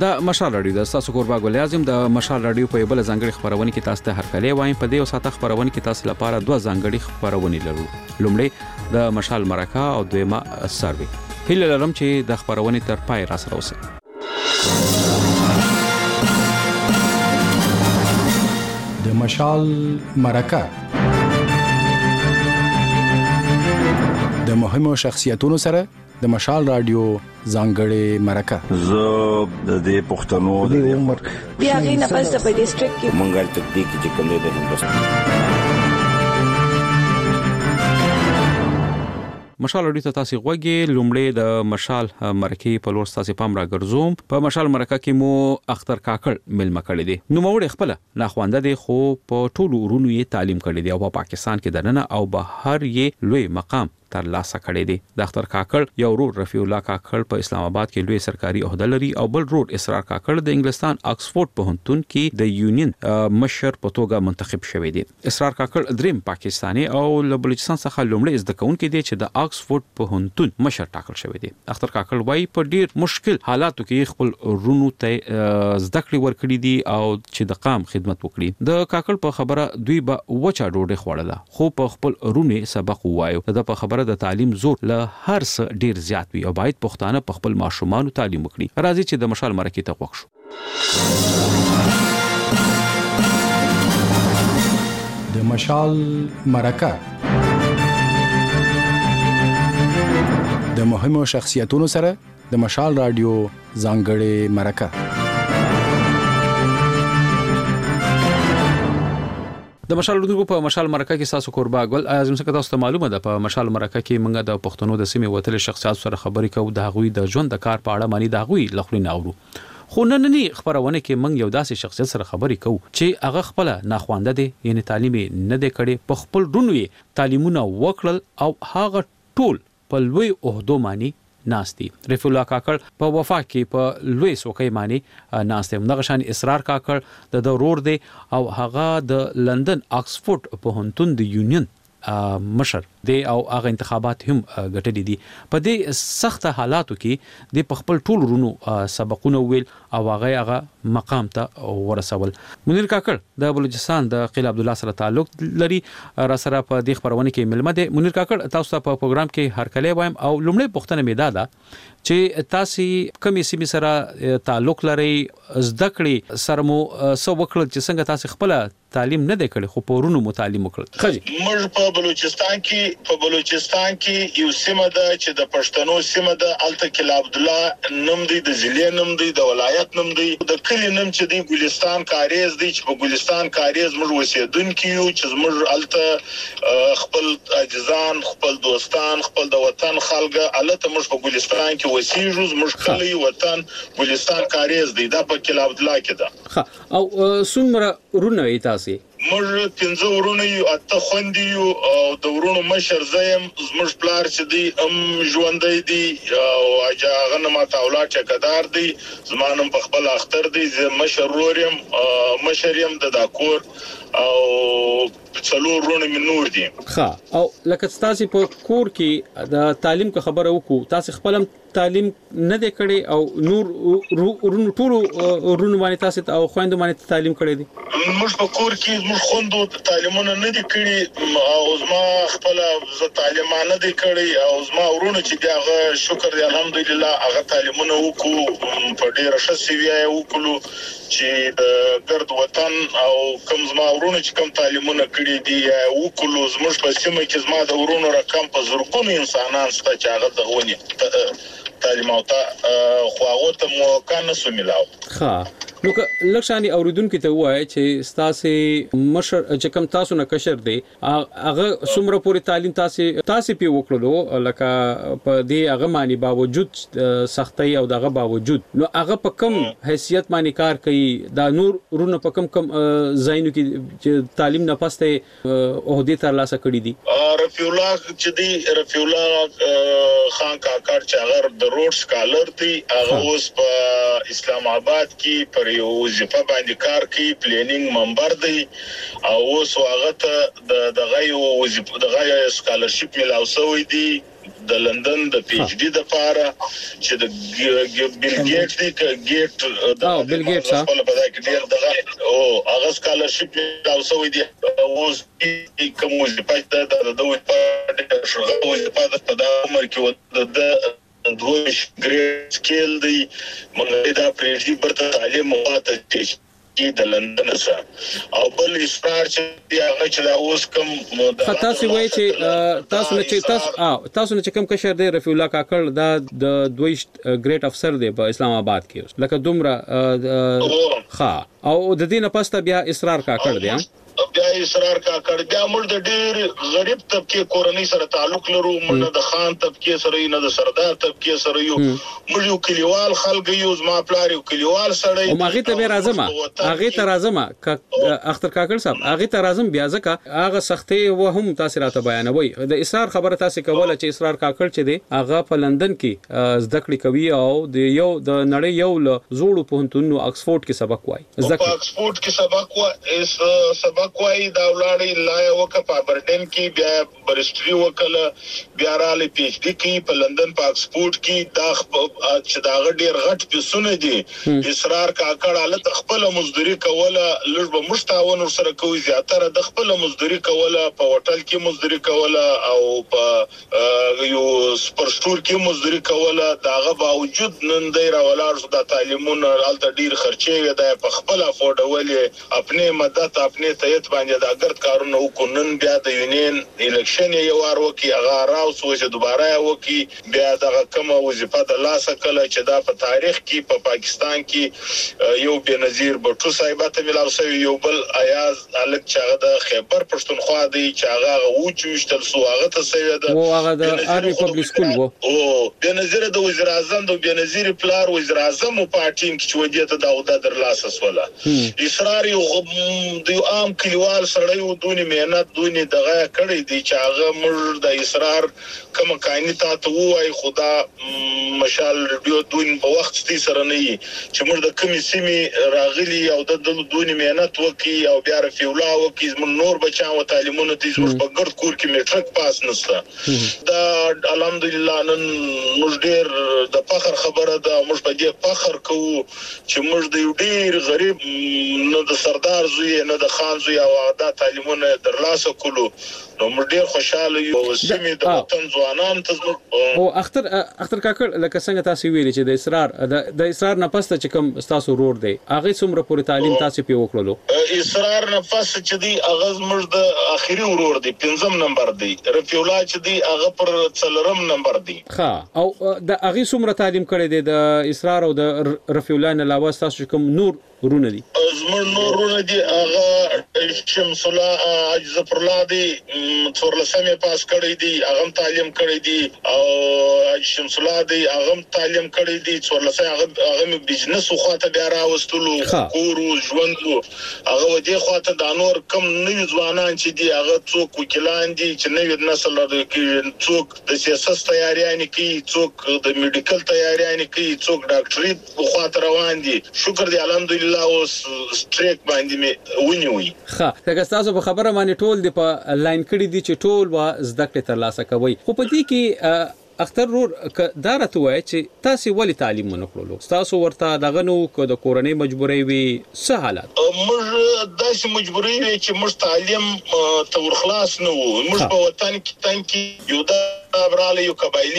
د مشال رادیو د تاسو کوربا ګل اعظم د مشال رادیو په بل ځانګړي خبرونه کې تاسو ته هرکلی وایم. په دې وساته خبرونه کې تاسو لپاره دوه ځانګړي خبرونه لرو. لومړی د مشال مرکه او دویمه سروي. هیله لرم چې د خبرونه تر پای را سره اوسئ. د مشال مرکه د مهمو شخصیتونو سره د مشال رادیو ځانګړې مرکه. زه د دې پښتنو د عمر بیا غي نه پس په ډیسټریکټ کې منګل تکدیک چې کوم د هندوستان مشال رادیو ته تاسو غوږی. لومړی د مشال مرکه په لور تاسو پام را ګرځوم. په مشال مرکه کې مو اختر کاکړ ملما کړی دی. نو موړ خپل ناخوانده دی خو په ټولو ورونو یې تعلیم کړی دی او په پاکستان کې دننه او بهر یې لوی مقام تر لاسه کړی دی. د اختر کاکړ یو ورور رفیع الله کاکړ په اسلام آباد کې لوی سرکاري عہده لري او بل ورور اسرار کاکړ د انګلستان آکسفورد پوهنتون کې د یونین مشر په توګه منتخب شوی دی. اسرار کاکړ دریم پاکستاني او له بلوچستان څخه لومړی زده کوونکی دی چې د آکسفورد پوهنتون مشر ټاکل شوی دی. اختر کاکړ وايي په ډیر مشکل حالاتو کې خپل ورونو ته زده کړې ورکړي دي او چې د قام خدمت وکړي. د کاکړ په خبره دوی به وچا ډوډۍ خوړله خو په خپل ورونو سبق وایو. د په خبره د تعلیم زور له هر څه ډیر زیات وي او باید پښتانه په خپل ماشومان تعلیم وکړي. راځي چې د مشال مرکه ته وښو. د مشال مرکه د مهمو شخصیتونو سره د مشال رادیو ځانګړې مرکه. د مشال رادیو په مشال مرکه کې تاسو کوربا ګل اعظم څخه تاسو ته معلومه ده. په مشال مرکه کې موږ د پښتنو د سیمې وتل شخصیت سره خبرې کوو. د هغوی د ژوند د کار په اړه معنی د هغوی لخرینه اورو. خو نننی خبرونه کې موږ یو داسې شخصیت سره خبرې کوو چې هغه خپل ناخوانده دي یعنی تعلیم نه دی کړي. په خپل رونو یې تعلیمونه وکړل او هغه ټول په لوی عہدو معنی ناشتي. رفیع الله کاکړ په وفا کې په لوی سوکۍ معنی ناشته. دغه شان اسرار کاکړ د ضرور دی او هغه د لندن آکسفورد پوهنتون د یونین مشر دی او هغه انتخابات هم ګټلې دي. په دې سخت حالاتو کې د خپل ټول رونو سبقونه ویل او هغه مقام ته ورسول. منیر کاکړ د بلوچستان د قیل عبد الله سره تعلق لري. را سره په دې خبرونه کې ملمه ده. منیر کاکړ تاسو ته په پروګرام کې هرکلی وایم او لومړی پوښتنه مې ده چې تاسو کومې سیمې سره تعلق لري زده کړې سره مو څه وکړل چې څنګه تاسو خپل تعلیم نه دی کړی خو پورونو متعلم وکړل. خجی موږ په بلوچستان کې یو سیمه ده چې د پښتنو سیمه ده. الته کې عبد الله نوم دی، د ضلع نوم دی، د ولایت نوم دی، د کلی نوم چې دی ګلستان کاریز دی چې په ګلستان کاریز موږ اوسېدونکو یو چې موږ الته خپل عزیزان خپل دوستان خپل د وطن خلګه الته موږ په ګلستان کې وسیږو. موږ کلی وطن ګلستان کاریز دی دا په کې عبد الله کې ده. او څومره رونه ایتاسي موږ 15 ورونه یو اته خوندې یو او د ورونو مشر زیم زموږ پلار چې دی ژوندۍ دی او هغه نه ماته اولاد چکدار دی. زمانم په خپل اختر دی مشر رورم مشریم د داکور او څلور ورونه من نور دي. ښه او لکه تاسو په کور کې د تعلیم کو خبره وکړو تاسو خپل تعلیم نه دی کړی او نور ورونو ټول ورونو باندې تاسو او خويندو باندې تعلیم کړی دي. موږ په کور کې موږ خوندو تعلیمونه نه دي کړی او زما خپل ز تعلیم نه دي کړی او زما ورونو چې دغه شکر دی الحمدلله هغه تعلیمونه وکړو په ډیره ښه سیویه وکړو چې د ګرد وطن او کوم زما ورونو چې کوم تعلیمونه کړی دي وکړو. زموږ په سیمه کې زما د ورونو رقم په زرګونو انسانان ست چې هغه دغونی تعلیم او خو هغه ته مو کنه سو ملاو. ښه نو لکشانی اوریدونکو ته وایي چې تاسو مشر چې کوم تاسو نه کشر دی هغه څومره پوری تعلیم تاسو په وکړلو لکه په دې هغه معنی باوجود سختي او دغه باوجود نو هغه په کم حیثیت معنی کار کوي. دا نور ورونه په کم زاینو کې چې تعلیم نه پسته عہدې تر لاسه کړی دي. رفیع الله چې دی رفیع الله خان کاکړ چې هغه د روډ سکالر دی هغه اوس په اسلام آباد کې پر یو وظیفه باندې کار کوي پلانینګ منبر دی او اوس هغه ته د غي وظیفه د غي سکالرشپ ملاو شوی دی د لندن د پی ایچ ډي د لپاره چې د بیل ګیټس دی ګیټ د بیل ګیټس په لپاره کې ډیر دغه او هغه سکالرشپ او سوي دي اوس کوم وظیفه ده د وظیفه شغل وظیفه په دا عمر کې د دوه ګریډ سکیل دی موږ دا پریږدي برته تعلیم مواته چې د لندن سره او بل اصرار چې هغه چې دا اوس کوم تاسو وایي چې تاسو نه کوم کشر دی رفیع الله کاکړ دا د دوی ګریډ افسر دی په اسلام آباد کې لکه دومره ښه او د دې نه پسته بیا اصرار کاکړ دی بیا اصرار کاکړ بیا موږ د ډېر غریب طبقه کورنۍ سره تعلق لرو موږ د خان طبقه سره نه د سردار طبقه سره یو موږ یو کلیوال خلک یو زما پلار یو کلیوال سره او ماغه ته راځم اختر کاکړ صاحب هغه ته راځم بیا ځکه هغه سختي و هم تاسو راته بیانوي د اصرار خبره تاسو کوله چې اصرار کاکړ چې دی هغه په لندن کې زده کړې کوي او د نړۍ یو زوړ پوهنتون اکسفورد کې سبق وایي په اکسفورد کې سبق کوي دا ولاړی لا وک په برډن کې بیا برستري وکړه بیا را لې پی ایچ ډي کې په لندن په اکسفورد کې دا چې دا ډېر غټ پیسونه دي اصرار کاکړ حالت خپل مزدوري کوله لږ به مشتاون سره کوي زیاتره د خپل مزدوري کوله په هوټل کې مزدوري کوله او په یو سپر سټور کې مزدوري کوله داغه باوجود نن دی را ولاړ د تعلیمونو الته ډیر خرچې دی په خپل افورډولې خپل مدد خپل تایید باندې د اګرد کارونه وکونن بیا د یونین الیکشن یو وار وکي هغه راوس چې دوباره وکي بیا دغه کوم وظیفه د لاسه کله چې دا په تاریخ کې په پاکستان کې یو بنظیر بټو صاحب ته ملاو شوی یو بل ایاز الک چې هغه د خیبر پښتونخوا دی چې هغه وچوشتل سو هغه ته سوی ده او هغه د آرمي پبلک سکول وو او بنظیر د وزیر اعظم د بنظیر پلار وزیر اعظم په ټیم کې چې ودیته دا عہده در لاسه سواله اصرار یو د عام کلیوال سره یو دونی مهنت دونی دغه کړی دی چې هغه مر د اصرار کوم کایني تاسو وای خدا مشال ریډیو دون په وخت ستې سره نه چې مر د کمی سیمه راغلی او د دونی مهنت وکي او بیا رفیع الله وکي زمون نور بچاو تعلیمونه دي زموږ په ګرد کور کې میټرک پاس نشته دا الحمدلله نن موږ ډیر د فخر خبره ده موږ په دې فخر کوو چې موږ د ډیر غریب نه د سردار زوی نه د خان زوی او دا تعلیمونه درلاسه کولو نو موږ ډیر خوشاله یو سیمه د وطن ځوانان ته او اختر کاکړ لکه څنګه تاسو ویلي چې د اصرار نه پسته چې کوم تاسو رور دی هغه څومره پوره تعلیم تاسو په وکړلو اصرار نه پسته چې دی هغه موږ د اخیری ورور دی 5م نمبر دی رفیع الله چې دی هغه پر 4م نمبر دی ها او د هغه څومره تعلیم کړی دی د اصرار او د رفیع الله نه علاوه تاسو کوم نور ورونه دي زمون نورونه دي هغه شمس الله ظفر الله دی څورلسمه پاس کړی دی هغه تعلیم کړی دی او شمس الله دی هغه تعلیم کړی دی څورلسمه هغه بزنس خواته بیا راوستلو کورو ژوندو هغه ودی خواته د انور کم نوی ځوانان چې دی هغه څوک وکیلان دي چې نوی نسل لري څوک د سیاست تیاریانه کوي څوک د میډیکل تیاریانه کوي څوک ډاکټري خواته روان دي شکر دی الحمدلله اوس سټریک باندې مې ونیوي ښه دا تاسو په خبره باندې ټول دی په لاین کړی دي چې ټول وا زده کړې تر لاسه کوي خو په دې کې اختر رور دا راته وایي چې تاسو ولې تعلیم نه کړلو تاسو ورته دغه نو د کورنۍ مجبورۍ وي څه حالات موږ داسې مجبورۍ وي چې موږ تعلیم تور خلاص نه وو موږ په وطن کې یو دا براله یو قبایلی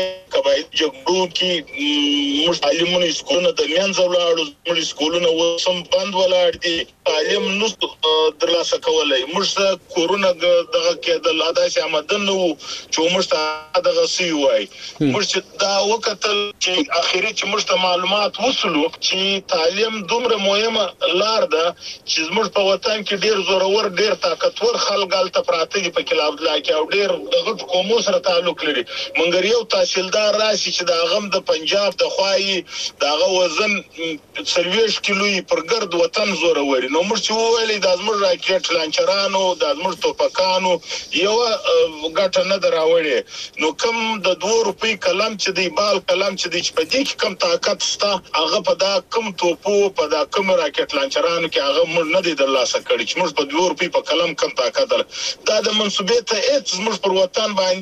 جګړو کې موږ تعلیمونه سکولونه د میانځ ولاړو موږ سکولونه وسم بند ولاړ دي تعلیم نو درلاسه کولای موږ کورونا دغه کې د لاداسي آمدن نو چې موږ دغه سی وای موږ دا وکتل چې اخیری چې موږ معلومات وصلو چې تعلیم دومره مهمه لار ده چې موږ په وطن کې ډیر زورور ډیر طاقتور خلک الته پراته دي په کلاب لاکه او ډیر دغه کومو سره تعلق لري منګر یو تحصیلدار راشي چې دا غم د پنجاب د خوای داغه وزن 30 کیلو پر ګرد وطن زورور نو موږ چې ویلې د ازمر راکټ لانچرانو د ازمر توپکانو یو غټه نه دراوړي نو کم د 2 روپۍ کلم چې دی بال کلم چې دی په دې کې کم طاقت ستا هغه په دا کم توپو په دا کم راکټ لانچرانو کې هغه موږ نه دی د لاسه کړی چې موږ په 2 روپۍ په کلم کم طاقت دا د منسوبې ته موږ پر وطن باندې چې څوک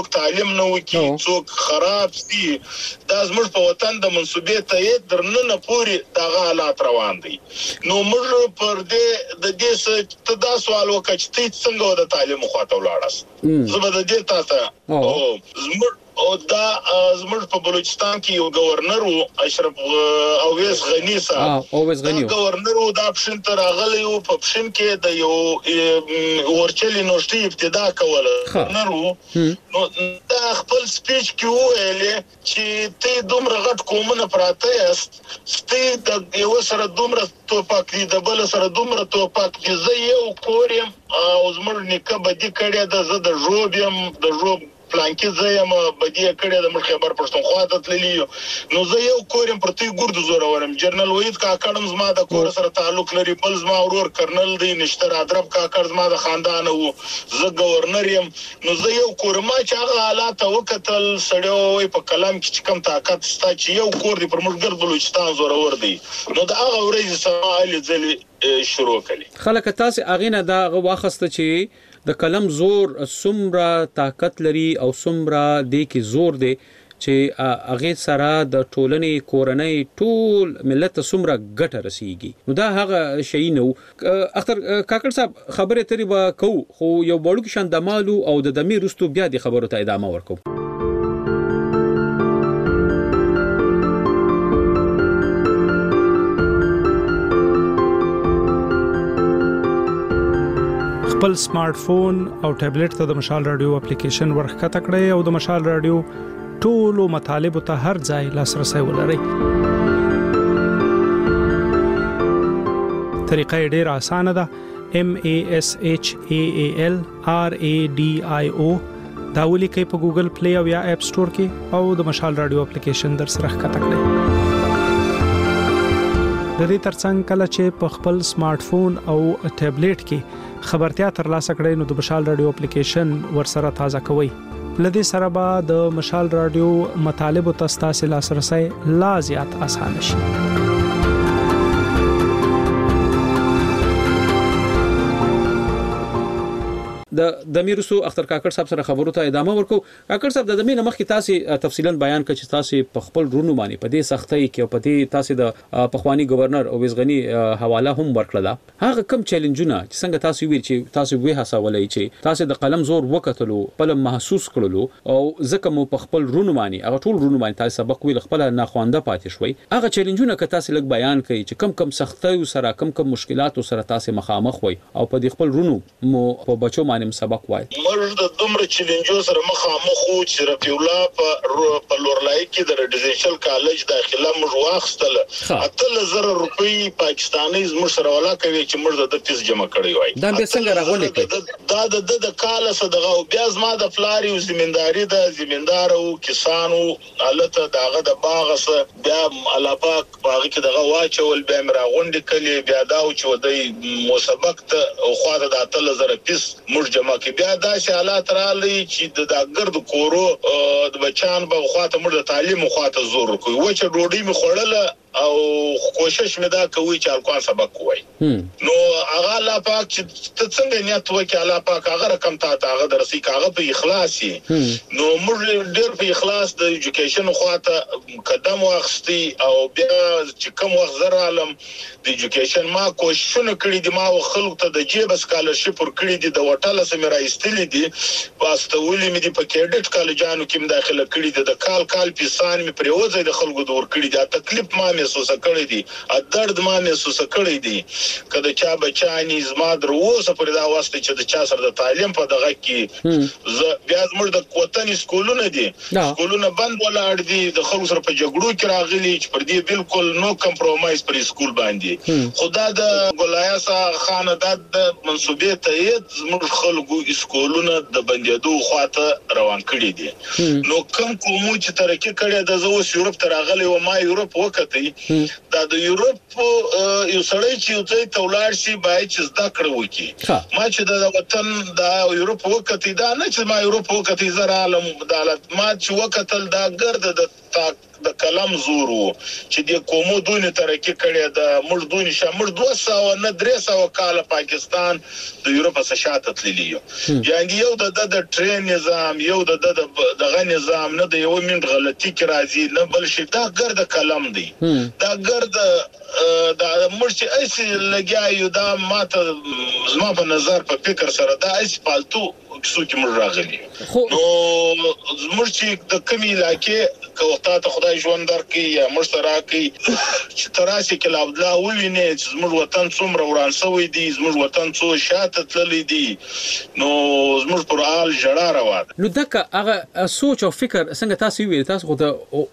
څوک تعلیم نه وکي څوک خراب سي دا زموږ په وطن د منسوبې تایید درنه پوري دغه حالات روان دي نو موږ پر دې څه دا سوال وکړ چې څنګه د تعلیم خواته ولاړاست زه به دې تاسو او دا زموږ په بلوچستان کې یو گورنر وو اشرف اویس غنی صاحب گورنر وو دا پښین تر راغلی وو په پښین کې د یو ورچلي نوشتي ابتدا کوله گورنر وو نو دا خپل سپیچ کې وویل چې ته دومره غټ قومونه پراته یاست ته د یو سره دومره توپک دي د بل سره دومره توپک دي زه یو کورم او زموږ نیکه بدی کړی د زه د ژوب د ژوب پلانکی زیم بدیه کړی د ملک خبر پښتونخوا ته تللی نو زه یو کورم پرتی ګورد زور ورم جنرال وحید کاکړم زما د کور سره تعلق لري بل زما ورور کرنل دی نشتر ادرب کاکړ زما د خاندان وو زه گورنر یم نو زه یو کورم چې هغه حالات وکتل سړیو په کلام کې کم طاقت ستا چې یو کور دی پر موږ ګرد بلوچستان زور ور دی نو دا هغه ورځ سماعي ځلې شروع کړي خلک تاسو اغینه دا واخسته چې د کلم زور سمرا طاقت لري او سمرا د کی زور دی چې هغه سره د ټولنې کورنۍ ټول ملت سمرا ګټه رسیږي نو دا هغه شی نو اختر کاکړ صاحب خبره تری با کو خو یو بړو کې شان د مالو او د دمي رستو بیا د خبرو ته ادامه ورکو خپل سمارټ فون او ټابلیټ ته د مشال رادیو اپلیکیشن ورخته کړئ او د مشال رادیو ټولو مطالب ته هر ځای لاسرسي ولرئ. طریقه ډېره اسانه ده. MASHAALRADIO دا ولیکئ په ګوګل پلی او یا اپ سٹور کې او د مشال رادیو اپلیکیشن در سره ښکته کړئ. د دې ترڅنګ کله چې په خپل سمارټ فون او ټابلیټ کې خبرتیا ترلاسه کړئ نو د مشال رادیو اپلیکیشن ورسره تازه کوئ. لدې سره به د مشال رادیو مطالب او تاسو لاسرسي لا زیات آسان شي. د میرسو اختر کاکړ صاحب سره خبرو ته ادامه ورکو. کاکړ صاحب د دمه مخ کې تاسو تفصیلا بیان کړئ چې تاسو په خپل رونو باندې په دې سختۍ کې او په دې تاسو د پخوانی گورنر اویس غنی حواله هم ورکړه. هغه کم چیلنجونه چې څنګه تاسو ویل چې تاسو وې حسابولای چې تاسو د قلم زور وکټلو په محسوس کړلو او ځکه مو په خپل رونو باندې هغه ټول رونو باندې تاسو سبق ویل خپل نه خوانده پاتې شوي. هغه چیلنجونه که تاسو لږ بیان کړئ چې کم سختۍ سره کم مشکلات سره تاسو مخامخ وي او په دې خپل رونو مو په بچو باندې سبق وای. موږ د دومره چیلنجو سره مخامخ وو چې رفیع الله په لورلای کې د ریزیدنشل کالج داخله موږ واخستله 8000 روپۍ پاکستاني زموږ سره ولا کوي چې موږ د فیس جمع کړی وای. دا به څنګه راغلی دا د کال صدقه او بیا زما د فلاري او زمینداری د زمیندار او کسانو حالت داغه د باغ سره بیا علاپاک باغ کې دغه واچول بیا مراغونډ کلی بیا دا او چې ودی مسابقه او خواته د 8000 فیس موږ جمع کې بیا دا حالات رااله چې د ګرد کورو د بچان په خواته موږ د تعلیم خواته زور کوي و چې ډوډۍ می خوړله او کوشش مې دا کوي چې الکوان سبق وای. نو هغه لا پاک چې څنګه نیت وکړي الله پاک هغه رقم ته هغه درسي هغه په اخلاصي نو موږ ډېر په اخلاص د ایجوکیشن خواته قدم واخستي او بیا چې کوم وخت زر عالم د ایجوکیشن ما کوششونه کړی دي ما خلک ته د جیب سکالرشپ ور کړی دي د وټاله سم راایستلې دي واستولې مې دي په کېډټ کالجانو کې داخله کړی دي د کال پیسان مې پریوځي د خلکو دور کړی دي تکلیف ما محسوس کړی دي درد ما محسوس کړی دي کله چا بچانی زما دروسه پر دا واسطه چې د چا سره د تعلیم په دغه کې بیا زموږ د وطن سکولونه دي سکولونه بند ولاړ دي د خلکو سره په جګړو کې راغلي چې پر دې بالکل نو کمپرومایز پر سکول باندې خدا د ګلایاسا خاندان د منسوبې تایید زموږ خلکو سکولونه د بندیدو خواته روان کړي دي نو کوم چې ترقی کړي د زوس یورپ ته راغلي و ما یورپ وکړي دا د یورپ یو سړی چې یو ځای ته ولاړ شي باید چې زده کړو وکړي ما چې د وطن د یورپ وکړي دا نه چې ما یورپ وکړي زره عالم عدالت ما چې وکړل دا ګرد د د کلم زور وو چې د قومو دونی ترقی کړي د موږ دونی شامل 200 نه 300 کال پاکستان د یورپ څخه شاته تللی یعنی یو د ټرین نظام یو دغه نظام نه د یو منټ غلطي کې راځي نه بل شي دا ګرد کلم دی دا ګرد دا مرشي ايسي لګیاو دا ماته زما په نظر په فکر سره دا ايسي پالتو څوک مر راغلي نو مرشي د کمی علاقې کوتا ته خدای ژوند درکې یا مشترکي چې تراسي کې عبد الله ویني چې زموږ وطن څومره وران شوی دی زموږ وطن څو شاته تللی دی نو زموږ پر حال جړه راوړ نو دغه هغه سوچ او فکر څنګه تاسو ویل تاسو خو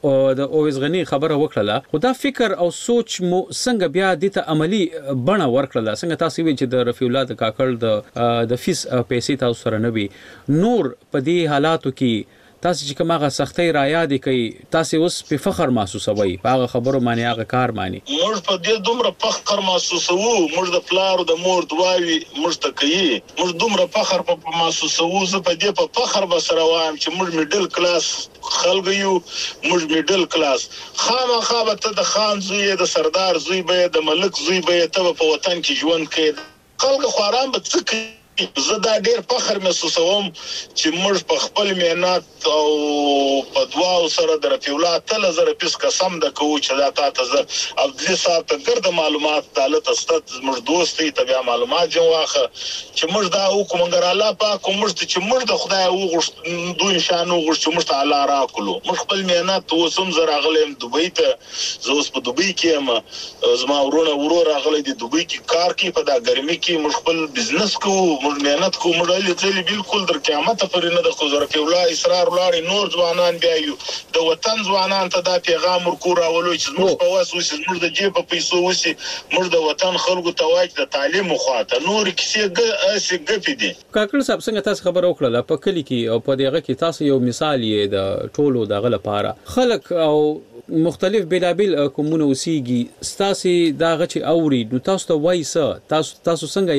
د اویز غنی خبره وکړه خو دا فکر او سوچ مو څنګه بیا د ته عملی بڼه ورکړه څنګه تاسو ویل چې د رفیع الله د کاکړ د فیس پیسې تاسو سره نه وي نور په دې حالاتو کې تاسو چې کومه سختي را یاد کړئ تاسو اوس په فخر محسوسوي هغه خبرو معنی هغه کار معنی موږ په دې دومره فخر محسوسو موږ د پلار د مور دواوي موږ ته کوي موږ دومره فخر په محسوسو زه په دې په فخر بسره وایم چې موږ میډل کلاس خلک یو موږ میډل کلاس خامخا ته د خان زوی د سردار زوی به د ملک زوی به ته په وطن کې ژوند کوي خلک خورام به څه زه دا ډیر فخر محسوسوم چې موږ په خپل مهنت او په دواو سره د رفیع الله تل زره پیس قسم د کوو چې دا تاسو زه عبدالله صاحب ته ګرد معلومات تعالی تاسو موږ دوستي تبع معلومات جوخه چې موږ دا وکړو الله پاک موږ ته چې موږ د خدای وغوښت دوی شانو وغوښت چې موږ ته الله راکړو موږ خپل مهنت وسوم زره غلم دوبۍ ته زه اوس په دوبۍ کې یم زما ورور راغلی دی دوبۍ کې کار کوي په دا ګرمي کې موږ خپل بزنس کوو موږ مهنت کوو موږ لې بالکل در قیامت پرې نه د خو رفیع الله اصرار ولاړ نور ځوانان بیا یو د وطن ځوانان ته دا پیغام ورکو راولو چې موږ په واس وسې موږ د جیب په پیسو وسې موږ د وطن خلکو ته وایي د تعلیم خواته نور کیسه ګپې دي کاکړ صاحب څنګه تاسو خبر وکړه په کلی کې او په دغه کې تاسو یو مثال یې د ټولو دغه لپاره خلک او مختلف بلابل کومونه اوسېږي ستاسو دغه چې اوري نو تاسو ته وایي تاسو څنګه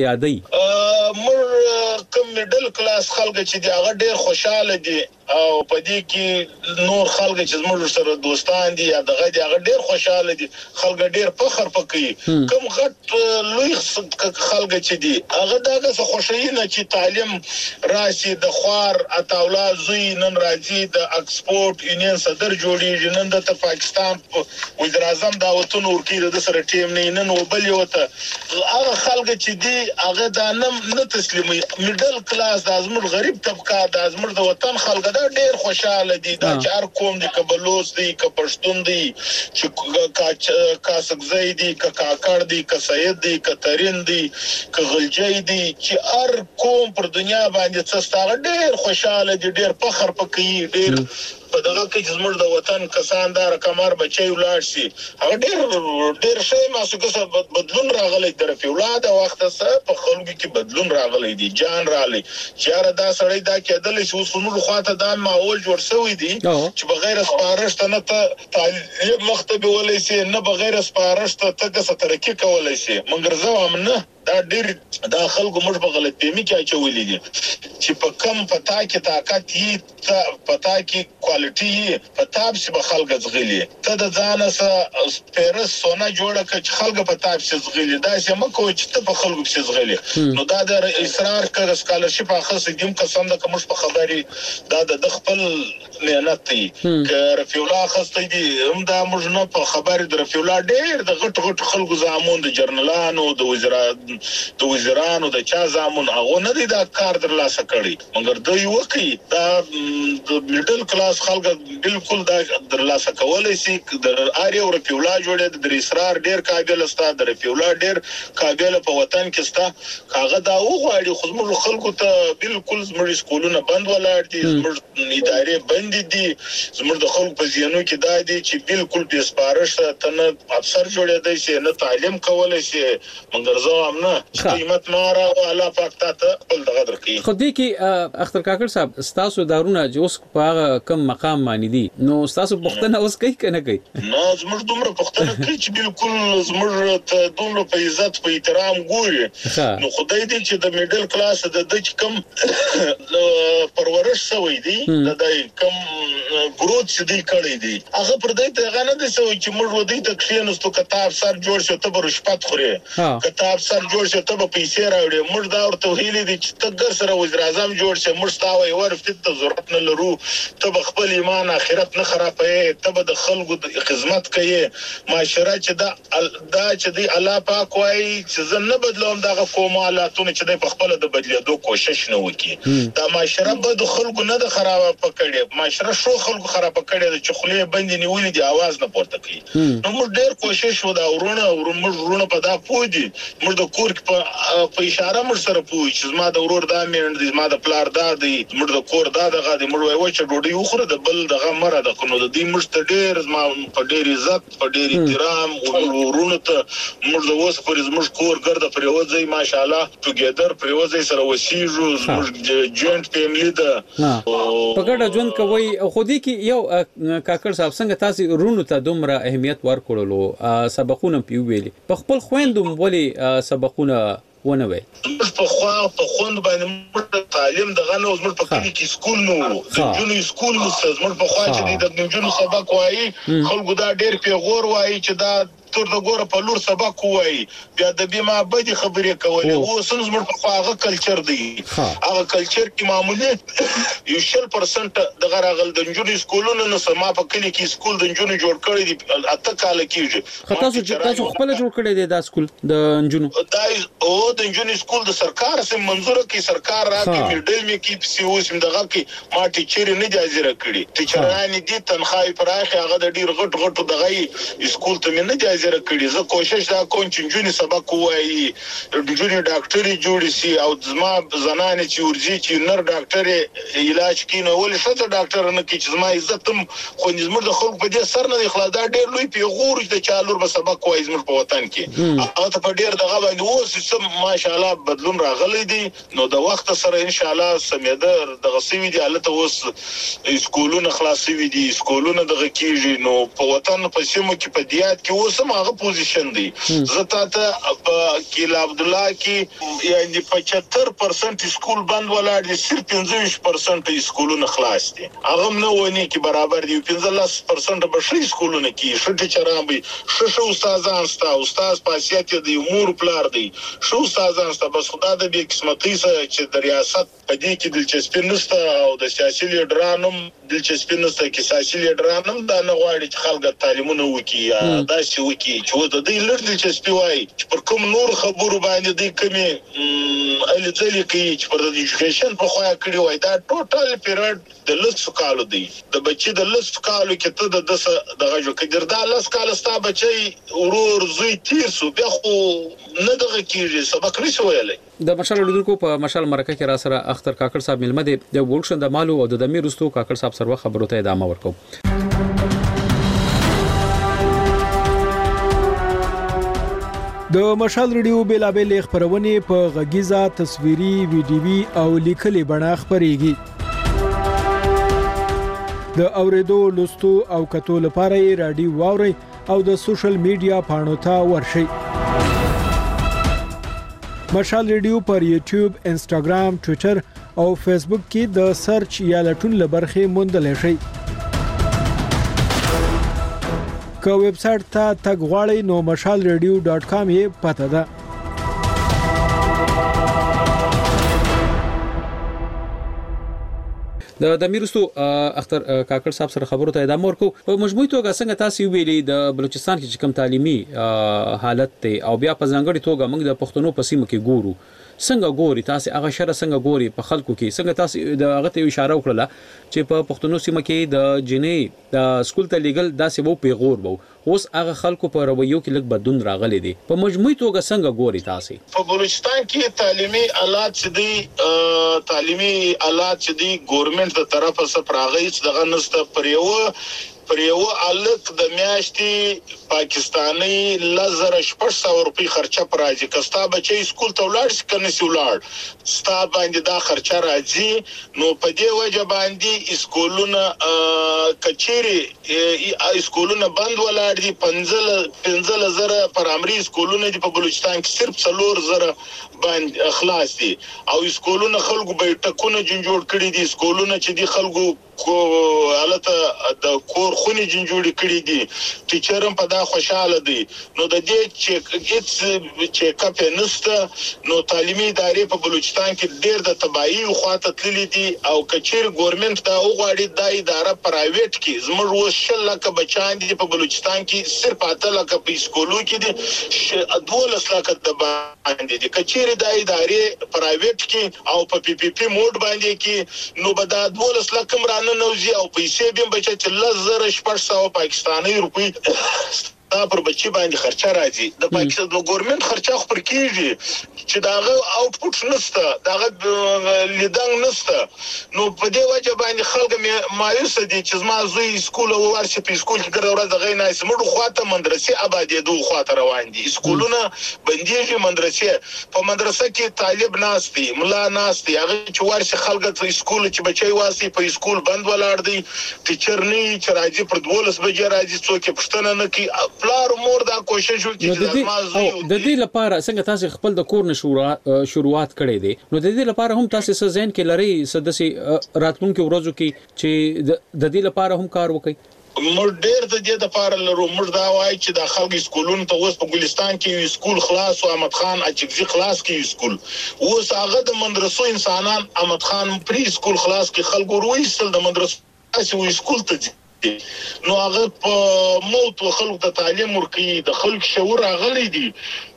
یادای موږ کوم میډل کلاس خلک چې دی هغه ډېر خوشاله دي او په دې کې نور خلک چې زموږ سره دوستان دي یا دغه دی هغه ډېر خوشاله دي خلک ډېر فخر پکې کوم غټ لوی خلک چې دي هغه دغه څه خوشاله نه چې تعلیم راشي د خوار اتاولا زوی نن راځي د اکسپورت یونین صدر جوړیږي نن د پاکستان وزیر اعظم دا وطن ورکی د سره ټیم نه نن وبل وته هغه خلک چې دي هغه دا نه تسلیمي میډل کلاس د ازمر غریب طبقه د ازمر د وطن خلک دا ډېر خوشاله دي دا چې هر کوم دي کبلوز دي کپښتون دي چې کاسکزي دي کاکړ دي کسید دي کترین دي کغلجي دي چې هر کوم پر دنیا باندې څه ستاره ډېر خوشاله دي ډېر فخر پکې ډېر په دغه کې چې زموږ د وطن کسان دار کمر بچي ولاړ شي هغه ډېر شي ماسوګه بدلون راغلی د رفیع الله د وخت سره په خلکو کې بدلون راغلی دی جان راغلی چې دا سړی دا کېدل چې اوس موږ خواته دا ماحول جوړ شوی دی چې بغیر سپارښت نه ته تعلیم مختبه ولې سي نه بغیر سپارښت ته څه ترقی کولای شي مګر زه هم نه دا ډېر دا خلکو موږ په غلط فهمي کې اچولې دي چې په کم پتا کې طاقت یې پتا کې کوالټي پتا به خلک زغلي ته د ځان سره سپیرس سونا جوړه چې خلک پتا به زغلي دا چې مکو چې ته په خلکو به زغلي نو دا د اصرار کړ سکالرشپ اخص دیم قسم د کوم په خبري دا د خپل مهنت دی ک رفیع الله خسته دي هم دا موږ نه په خبري د رفیع الله ډېر د غټ خلکو زامون د جرنالانو د وزیرانو د چا زامون هغه نه دي دا کار در لاسه کړی مګر دوی وکي دا د میډل کلاس خلک بالکل دا در لاسه کولای شي د اړ رفیع الله جوړه د اصرار ډېر قابل است د رفیع الله ډېر قابل په وطن کې است هغه دا وغواړي خو موږ خلکو ته بالکل زموږ سکولونه بند ولاړ دي زموږ ادارې بند دي زموږ د خلکو په ځینو کې دا دي چې بالکل د سپارښت ته نه افسر جوړېدای شي نه تعلیم کولای شي مګر زه هم نه قیمت مارا او الله پاک ته خپل دغه درکې خو دې کې اختر کاکړ صاحب ستاسو دارونه چې اوس په کم مقام باندې دي نو ستاسو پښتنه اوس کوي کنه کوي نو زموږ دومره پښتنه کوي چې بالکل زموږ ته دومره په عزت په احترام ګوري نو خدای دې چې د میډل کلاس د کم پرورش شوی دی د کم ګروت چې دی کړی دی هغه پر دې ته غنه دي چې موږ ودی ته کښینستو کتاب سر جوړ شو ته برشپت خوري کتاب سر جوړ شو ته پیسې راوړي موږ دا ورته ویلې دي چې تګر سره وزیر اعظم جوړ شي موږ تاوي ورفت ته ضرورت نه لرو ته خپل ایمان اخرت نه خرابې ته د خلکو خدمت کوي معاشره چې دا چې دی الله پاک وايي چې زه نه بدلوم دغه کومالاتونه چې د خپل د بدلیدو کوشش نه وکړي دا معاشره به د خلکو نه د خرابه پکړي معاشره شو خلکو خراب کړي چې خلې بندي نیولې دي आवाज نه پورته کوي نو موږ ډېر کوشش ودا ورونه په دا پوجي موږ د کور په اشاره موږ سره پوي چې ما د ورور دا میند دي ما د پلار دا دي موږ د کور دا دغه دي موږ وایو چې ډوډۍ وخوره د بل دغه مره د کنو د دې موږ ته ډېر ما په ډېر عزت په ډېر احترام ورونه ته موږ د اوس پر موږ کور ګرځه پریوځي ماشاءالله توګیدر پریوځي سره وسیجو موږ جوینټ فیملی ده په ګډه ژوند کوي خو دې کې یو کاکړ صاحب څنګه تاسو رونو ته دومره اهمیت ورکړلو سبقونه پیویلي په خپل خويندوم ولي سبقونه ونه وي په خوند باندې تعلیم دغه نو زموږ په کلی کې سکول نو د جنو سکول مو زموږ په خوا چې د جنو سبق وایي خلکو دا ډېر پیغور وایي چې دا تر د ګوره په لور سبق وایي بیا د بیمه بدی خبرې کولې او سن زموږ په هغه کلچر دی هغه کلچر کې معمولی یو 100% د غراغل د جنو سکولونو نو سما په کلی کې سکول د جنو جوړ کړی دی اته کال کېږي تاسو خپل جوړ کړی دی دا سکول د جنو دا او د جنو سکول د سرکار سم منظور کې سرکار راکې میډل می کې سی اوس دغه کې ما ټیچر نه جایزه راکړي ټیچرانی دي تنخواه پراخه هغه د ډیر غټ دغه سکول ته نه جایزه راکړي زه کوشش دا کوم چې جونی سبق وایي جونی ډاکټري جوړ شي او زما زنانه چې ورځي چې نر ډاکټر علاج کینو ولې څه ډاکټر نه کی چې زما عزت خو زموږ د خلکو په دې سر نه اخلاص دا ډیر لوی پیغور د چالور به سبق وایي زموږ په وطن کې او ته په ډیر دغه باندې اوس ماشاءالله بدلون راغلی دی نو د وخت سره ان شاء الله سمیدر دغه سوي دی الته اوس سکولونه خلاصوي دي سکولونه دغه کیږي نو په وطن په سیمو کې په دیات کې اوس هغه پوزیشن دی زتا ته په کیل عبد الله کې یعنی 75% سکول بند ولاړ دي صرف 15% سکولونه خلاص دي هغه نه ونی کې برابر دي 15% به شي سکولونه کې شته چرامبي شو استادان ستا استاد پاسیات دي امور پلار دي شو استادان ستا بس خدای د دې قسمتي چې د ریاست په دې کې دلچسپي نشته او د سیاسي لیډرانو دلچسپي نشته کې سیاسي لیډرانو دا نه غواړي چې خلک تعلیمونه وکړي دا چې چې د دې لړ دلچسپي وایي چې پر کوم نور خبرو باندې د کمی الځلي کوي چې پر د ایجوکیشن په خوا کړی وای دا ټوټل پیریډ د لس کالو دی د بچي د لس کالو کې ته د دغه جو کډر دا لس کال ستا بچي ورور زوی تیر سو بیا خو نه دغه کیږي سبق نشي ویلای د مشال لیدونکو په مشال مرکه کې را سره اختر کاکړ صاحب ملمه دی د ورکشن د مالو او د دمیر رستو کاکړ صاحب سره خبرو ته ادامه ورکو د مشال ریډیو بیلابل خبرونه په غږیزه تصویري ویډیوي او لیکلي بڼه خبريږي د اوریدو لوستو او کتو لپاره رادیو واوري او د سوشل میډیا پاڼو ته ورشي مشال ریډیو پر یوټیوب انسټاګرام ټوئیټر او فیسبوک کې د سرچ یا لټون لبرخه موندل شي که ویب سټ ته تګ غواړئ نو mashalradio.com یې پته ده د دمیرستو اختر کاکړ صاحب سره خبرو ته ادامه ورکو په مجموعي توګه څنګه تاسو ویلي د بلوچستان کې کوم تعلیمي حالت ته او بیا په ځانګړي توګه موږ د پښتنو په سیمه کې ګورو څنګه ګوري تاسو هغه شر څنګه ګوري په خلکو کې څنګه تاسو د هغه ته اشاره وکړه چې په پښتنو سیمه کې د جنې د سکول ته لیګل داسې وو پیغور وو اوس هغه خلکو په رویو کې لږ بدلون راغلی دی په مجموعي توګه څنګه ګوري تاسو په بلوچستان کې تعلیمي آلات چې دی ګورنمنت د طرفه څخه راغی چې دغه نسته پر یو پر یو الک د میاشتې پاکستاني 1,600 روپۍ خرچه پر راځي. کستا بچي سکول ته ولاړ شي کنه سی ولاړ ستا باندې دا خرچه راځي. نو په دې وجه باندې سکولونه کچيري سکولونه بند ولاړ دي. 15,000 پرایمري سکولونه دي په بلوچستان کې صرف 4,000 باندې خلاص دي. او سکولونه خلکو به ټکونه جوړ کړي دي. سکولونه چې دي خلکو حالته د کور خوني جوړ کړي دي. ټیچرم په دا خوشاله دي. نو د دې چیک اپ نشته. نو تعلیمي ادارې په بلوچستان کې ډېر د تباہي خواته تللي دي. او کچیر ګورنمنت دا وغواړي د اداره پرایویټ کې زموږ وشل لکه بچان دي په بلوچستان کې صرف 8 لکه په سکولو کې دي 12 لکه د باندې دي. کچیر د ادارې پرایویټ کې او په پی پی موډ باندې کې نو به دا 12 لکه مرانه نوځي او پیسې به بچا چې 1,600 پاکستاني روپۍ پر بچي باندې خرچه راځي. د پاکستان د ګورنمنت خرچه خو پر کیږي چې داغه اوټپوټ نشته داغه لیدنګ نشته. نو په دې وجه باندې خلک مایوس دي چې زما زوی سکول او ورسې په سکول کې ګره ورځ غي نه سمړو خواته مدرسې آبادې دوه خواته روان دي. سکولونه بنديږي مدرسې په مدرسه کې طالب ناس دي ملا ناس دي. هغه چې ورسې خلک په سکول چې بچي واسي په سکول بند ولاړ دي. ټیچر نه چې راځي پر 12 بجې راځي څوک پښتنه نه کوي. پلار مور دا کوشش وکړي چې ما زوی د دې لپاره څنګه تاسو خپل د کور نه شروعات کړې دي. نو د دې لپاره هم تاسو څه ذهن کې لري سدسي راتلونکو ورځو کې چې د دې لپاره هم کار وکړي. موږ ډېر د دې لپاره لرو. موږ دا وایي چې د خلک سکولونو ته اوس په ګلستان کې سکول خلاص او احمد خان اچګزي خلاص کې سکول اوس هغه د مدرسو انسانان احمد خان پری سکول خلاص کې خلک ورويستل د مدرسو اسی سکول ته نو هغه په موت خلکو ته تعلیم ورکړي. د خلک شعور راغلي دي.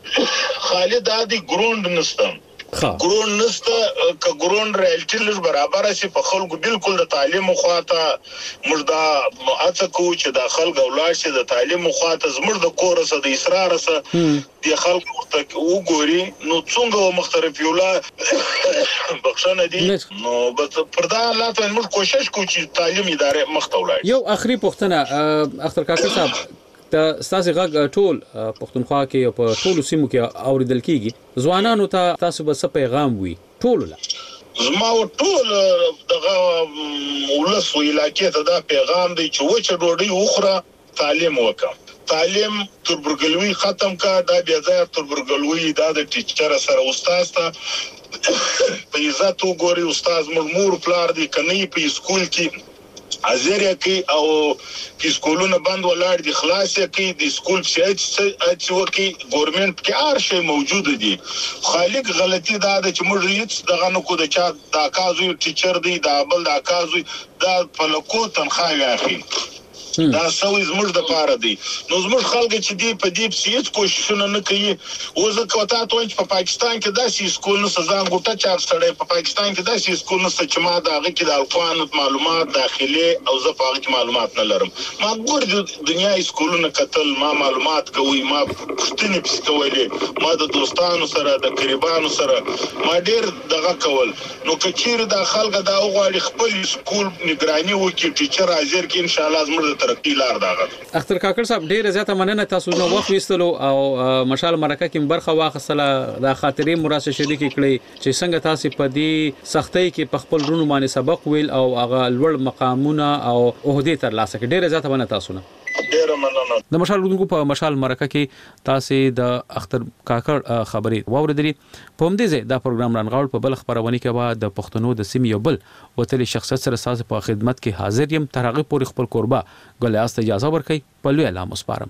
خالد عادي ګروند نشته ګروند نشته ک ګروند ریالټی لږ برابر شي په خلکو بالکل د تعلیم خواته موږ دا اڅ کو چې د خلک اولاد شي د تعلیم خواته زموږ د کورسه د اصرار سره د خلکو ته وګوري. نو څنګه مختلف یولا بخښنه دي. نو بس پر دا الله ته موږ کوشش کوو چې تعلیم ادارې مخته ولاړ. یو اخري پوښتنه اختر کاکا صاحب ته تاسو غږ ټول پښتونخوا کې په ټولو سیمو کې اوریدل کیږي. ځوانانو ته تاسو به څه پیغام وي ټول لا زما ټول دغه ولس علاقې ته دا پیغام دی چې وچه ډوډۍ وخوره تعلیم وکړه. تعلیم تربرګلوي ختم کا. دا بیا ځای تربرګلوي دا د ټیچر سره استاد ته په عزت وګوري. استاد مور پلار دی کني په سکول کې ازریه کې او په سکولونو بند ولاړ دي خلاص کې د سکول چې وکي ګورنمنت کې هر شی موجود دي. خالق غلطي دا ده چې موږ هیڅ دغه نو کو د چا د کازو ټیچر دی دا بل د کازو دا په لکو تنخواه اخی دا سوي زموږ د پاره دی. نو زموږ خلک چې دی په دې پسې کوششونه نه کوي. اوس کوتا ته چې په پاکستان کې داسې سکول نو سزا ګټه چار سره په پاکستان کې داسې سکول نو چې ما دا هغه کې د الفان معلومات داخلي او زه په هغه کې معلومات نه لرم. ما ګور د دنیا سکولونو کتل ما معلومات کوي ما پښتنې پس کولې ما د دوستانو سره د قریبانو سره ما ډېر دغه کول. نو کچیر د خلک دا وغواړي خپل سکول نگرانی وکړي ټیچر حاضر کې ان شاء الله زموږ اختر کاکړ صاحب ډیره زیاته مننه تاسو نو وخت وستلو او مشال مرکه کې برخه واخصله د خاطرې مراسه شریک کړي چې څنګه تاسو په دې سختۍ کې په خپل رونو باندې سبق ویل او هغه لوړ مقامونه او عہدې تر لاسه کې ډیره زیاته مننه تاسو نه. د مشال ورونکو په مشال مرکه کې تاسو د اختر کاکړ خبرې واوریدلې. په همدې ځای دا پروګرام رانغاړ په بل خبرونه کې به د پښتنو د سیمې یو بل وتلي شخصیت سره تاسو په خدمت کې حاضر یم. تر هغه پورې خپل قربا ګلیاست اجازه ورکړئ. په لوی اعلان مسپارم.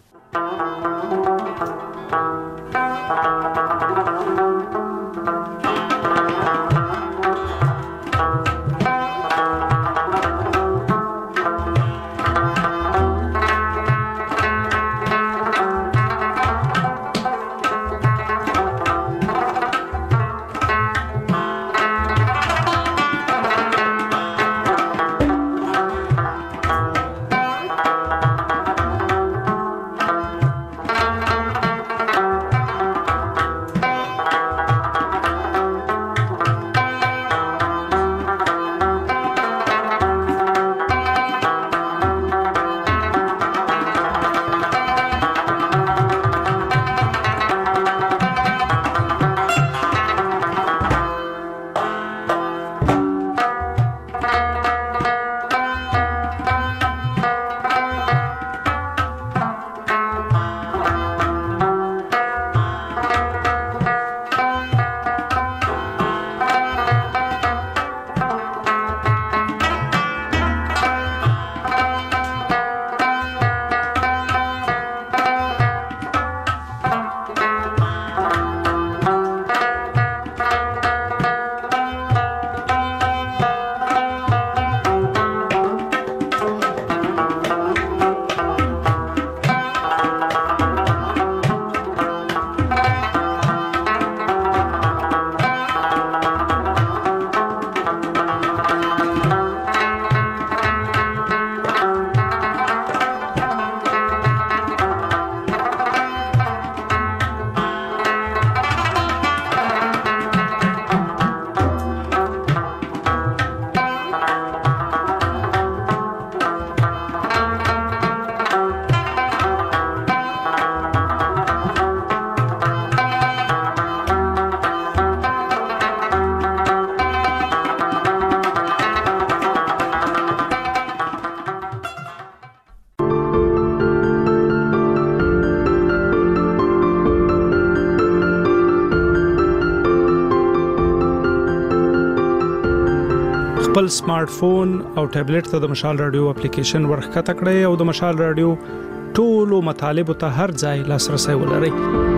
خپل سمارټ فون او ټابلیټ ته د مشال رادیو اپلیکیشن ورخکته کړئ او د مشال رادیو ټولو مطالبه ته هر ځای لاسرسي ولرئ.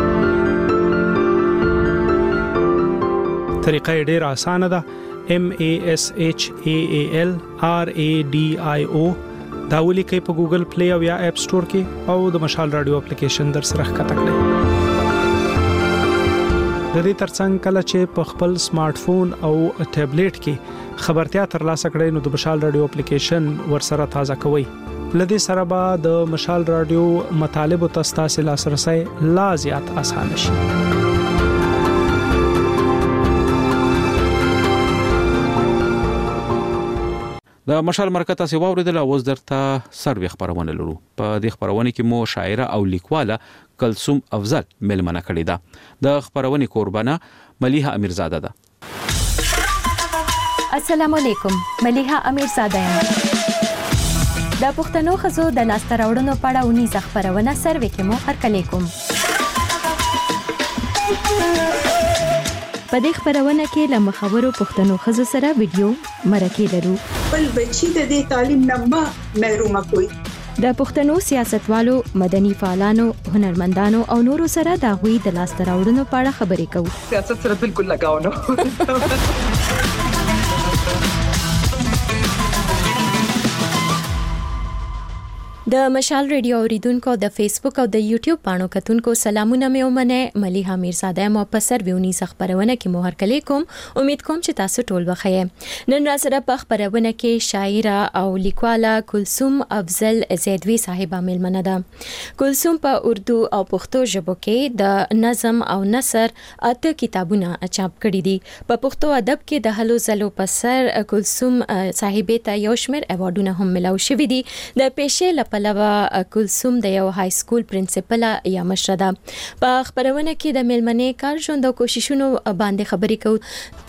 طریقه ډیره اسانه ده. MASHAALRADIO دا ولیکئ په ګوګل پلی او یا اپ سٹور کې او د مشال رادیو اپلیکیشن در سره ښکته کړئ. د دې ترڅنګ کله چې په خپل سمارټ فون او ټابلیټ کې خبرتیا ترلاسه کړئ نو د مشال رادیو اپلیکیشن ورسره تازه کوئ. لدې سره به د مشال رادیو مطالب او تاسو لاسرسي لا زیات اسانه شي. د مشال مرکه تاسو واوریدل او اوس درته سروي خبرونه لرو. په دې خبرونه کې مو شاعره او لیکواله کلثوم افضل ملمنه کړې ده. د خبرونه قربانه ملیحه امیرزاده ده. السلام علیکم، ملیحه امیرزاده یم. د پښتنو خزو د لاسته راوړنو په اړه ونی خبرونه سروي کې مو هرکلی کوم. په دې خبرونه کې له مخاورو پښتنو خزو سره ویډیو مرکه لرو. بل بچی د دې تعلیم نه محروم کوي. د پښتنو سیاستوالو، مدني فعالانو، هنرمندانو او نورو سره د غوي د لاسته راوړنو په اړه خبرې کوو. سیاست سره بالکل لگاو نه. د مشال ریډیو اوریدونکو د فیسبوک او د یوټیوب پاڼو کتونکو سلامونه مې ومنه. ملیحه امیرزاده مو په سرویونی خبرونه کې مو هرکلی کوم. امید کوم چې تاسو ټول بخیر. نن را سره په خبرونه کې شاعره او لیکواله کلثوم افضل زیدوی صاحبہ ملمنه ده. کلثوم په اردو او پښتو ژبو کې د نظم او نثر اته کتابونه چاپ کړي دي. په پښتو ادب کې د هلو زلو په سر کلثوم صاحبې ته یو شمېر ایوارډونه هم ملاو شوي دي. د پیشې لپاره کلثوم د یو های سکول پرنسپل یا مشره ده. په خبرونه کې د ملمنې کار ژوند او کوششونو باندې خبرې کوو.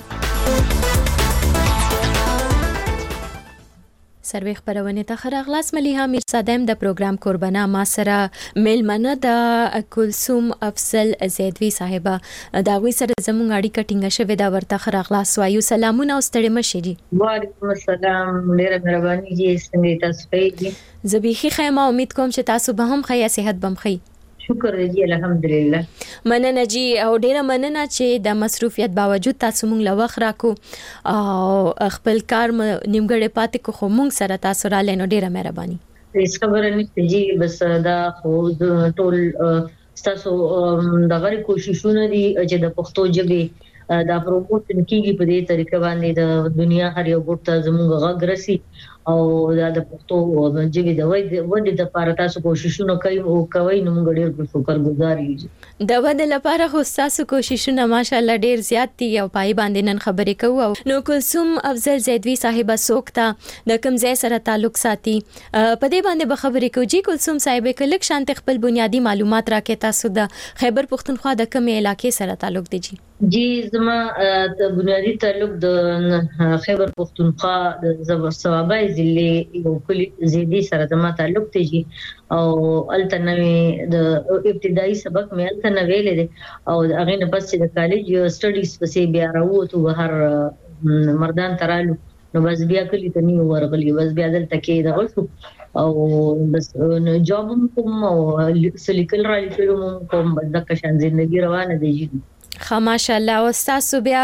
سروي خبرونه ته خراغلاس ملیحه امیرزاده د پروګرام قربانه ما سره ملمنه د کلثوم افضل زیدوی صاحبہ دا وی سره زموږ اړیکه ټینګه شوې دا ورته خراغلاس وایو. سلامونه او ستړي مشه جی. وعلیکم السلام، ډیره مهرباني جی. څنګه تاسو ښه؟ زبیخي خیمه، امید کوم چې تاسو به هم ښه صحت بم ښه. شکر دی الحمدلله. مننه جی او ډیره مننه چې د مصروفیت باوجود تاسو مونږ له وخت راکو او خپل کار نیمګړی پاتې کو خو مونږ سره تاسو را لینو. ډیره مهرباني. هیڅ خبره نشته جی، بس دا خو ټول تاسو د غوړي کوششونه دي چې د پښتو ژبې دا پروموشن کیږي په دې طریقه باندې د دنیا هر یو ګوټ زموږ غږ رسي او دا د پښتو ژبې د ودې لپاره تاسو کوششونه کوي نو موږ ډېر شکرګزار یو. د ودې لپاره خو تاسو کوششونه ماشاءالله ډېر زیات دي او پای باندې نن خبرې کوو. نو کلثوم افضل زیدوی صاحبہ سوکتا د کوم ځای سره تعلق ساتي په دې باندې به خبرې کوو. جی کلثوم صاحبہ کلک شانت خپل بنیادی معلومات راکې تاسو د خیبر پختونخوا د کوم علاقې سره تعلق دی جی؟ جی زما د بنیادی تعلق د خیبر پختونخوا د زبرسوابه ضلع یو کلی زیدي سره زما تعلق دی او التنوي د ابتدایي سبق مې التنوي لیدل او هغه نه پس د کالج سټډیز پسې بیا راووتو بهر مردان ترالو نو بس بیا کلی ته نیو ورغلی بس بیا دلته کې دغه شو او بس جاب کوم او سلیکل را لیکلم کوم د کشان ژوندۍ روانه دی. ماشاءالله. او تاسو بیا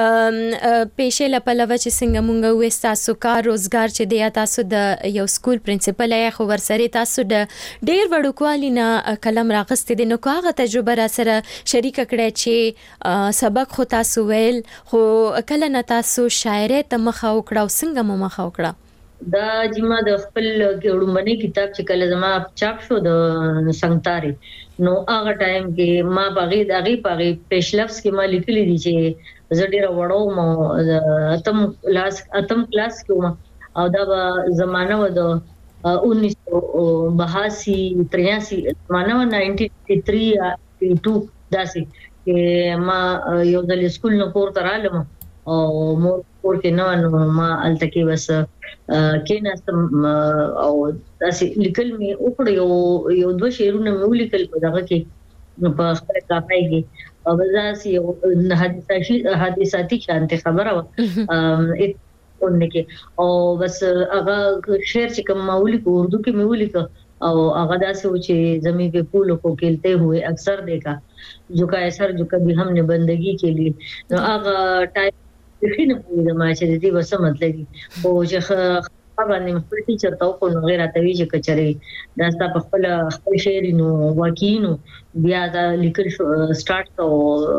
پیشې لپاره چې څنګه مونږ وې تاسو کار روزګار چې دی تاسو د یو سکول پرنسپل یا خو ورسره تاسو د ډیر وړوکوالي نه کلم راغستې دي. نو هغه تجربه را سره شریک کړئ چې سبق خو تاسو ویل خو کله نه تاسو شاعرۍ ته مخه وکړه او څنګه مخه وکړه؟ دا جما د خپل ګړومبني کتاب چې کله زما چاپ شو د سنگتاري نو هغه ټایم کې ما باغې پېشلفس کې ما لیکلي دي چې زه ډېر وړو مو اتم کلاس کې وم او دا زمانہ و د 1982-83 زمانہ 1983 یا 82 داسې کې ما یو ځل سکول نو کور ته رالم او مور کور کې نو ما التکی بس کیناستم او تاسو لیکل می وکړ یو دوه شعرونه مې ولیکل په دغه کې په خپل کاپای کې او ځاسي حادثاتي شانته خبره اونې کې او بس هغه شعر چې کوم مولي کو اردو کې مولي کو او هغه داسې و چې زمين पे फूलों को खेलते हुए अक्सर देखा झुका सर जो कभी हमने बंदगी के लिए نو هغه ټایپ خینه په ما چې دې وسه مطلب او چې باندې خپل ټیچر ته کو نو غیر اتوي چې کچري دا ستا په خپل شعر نو واکینو بیا دا لیکل سٹارټ تو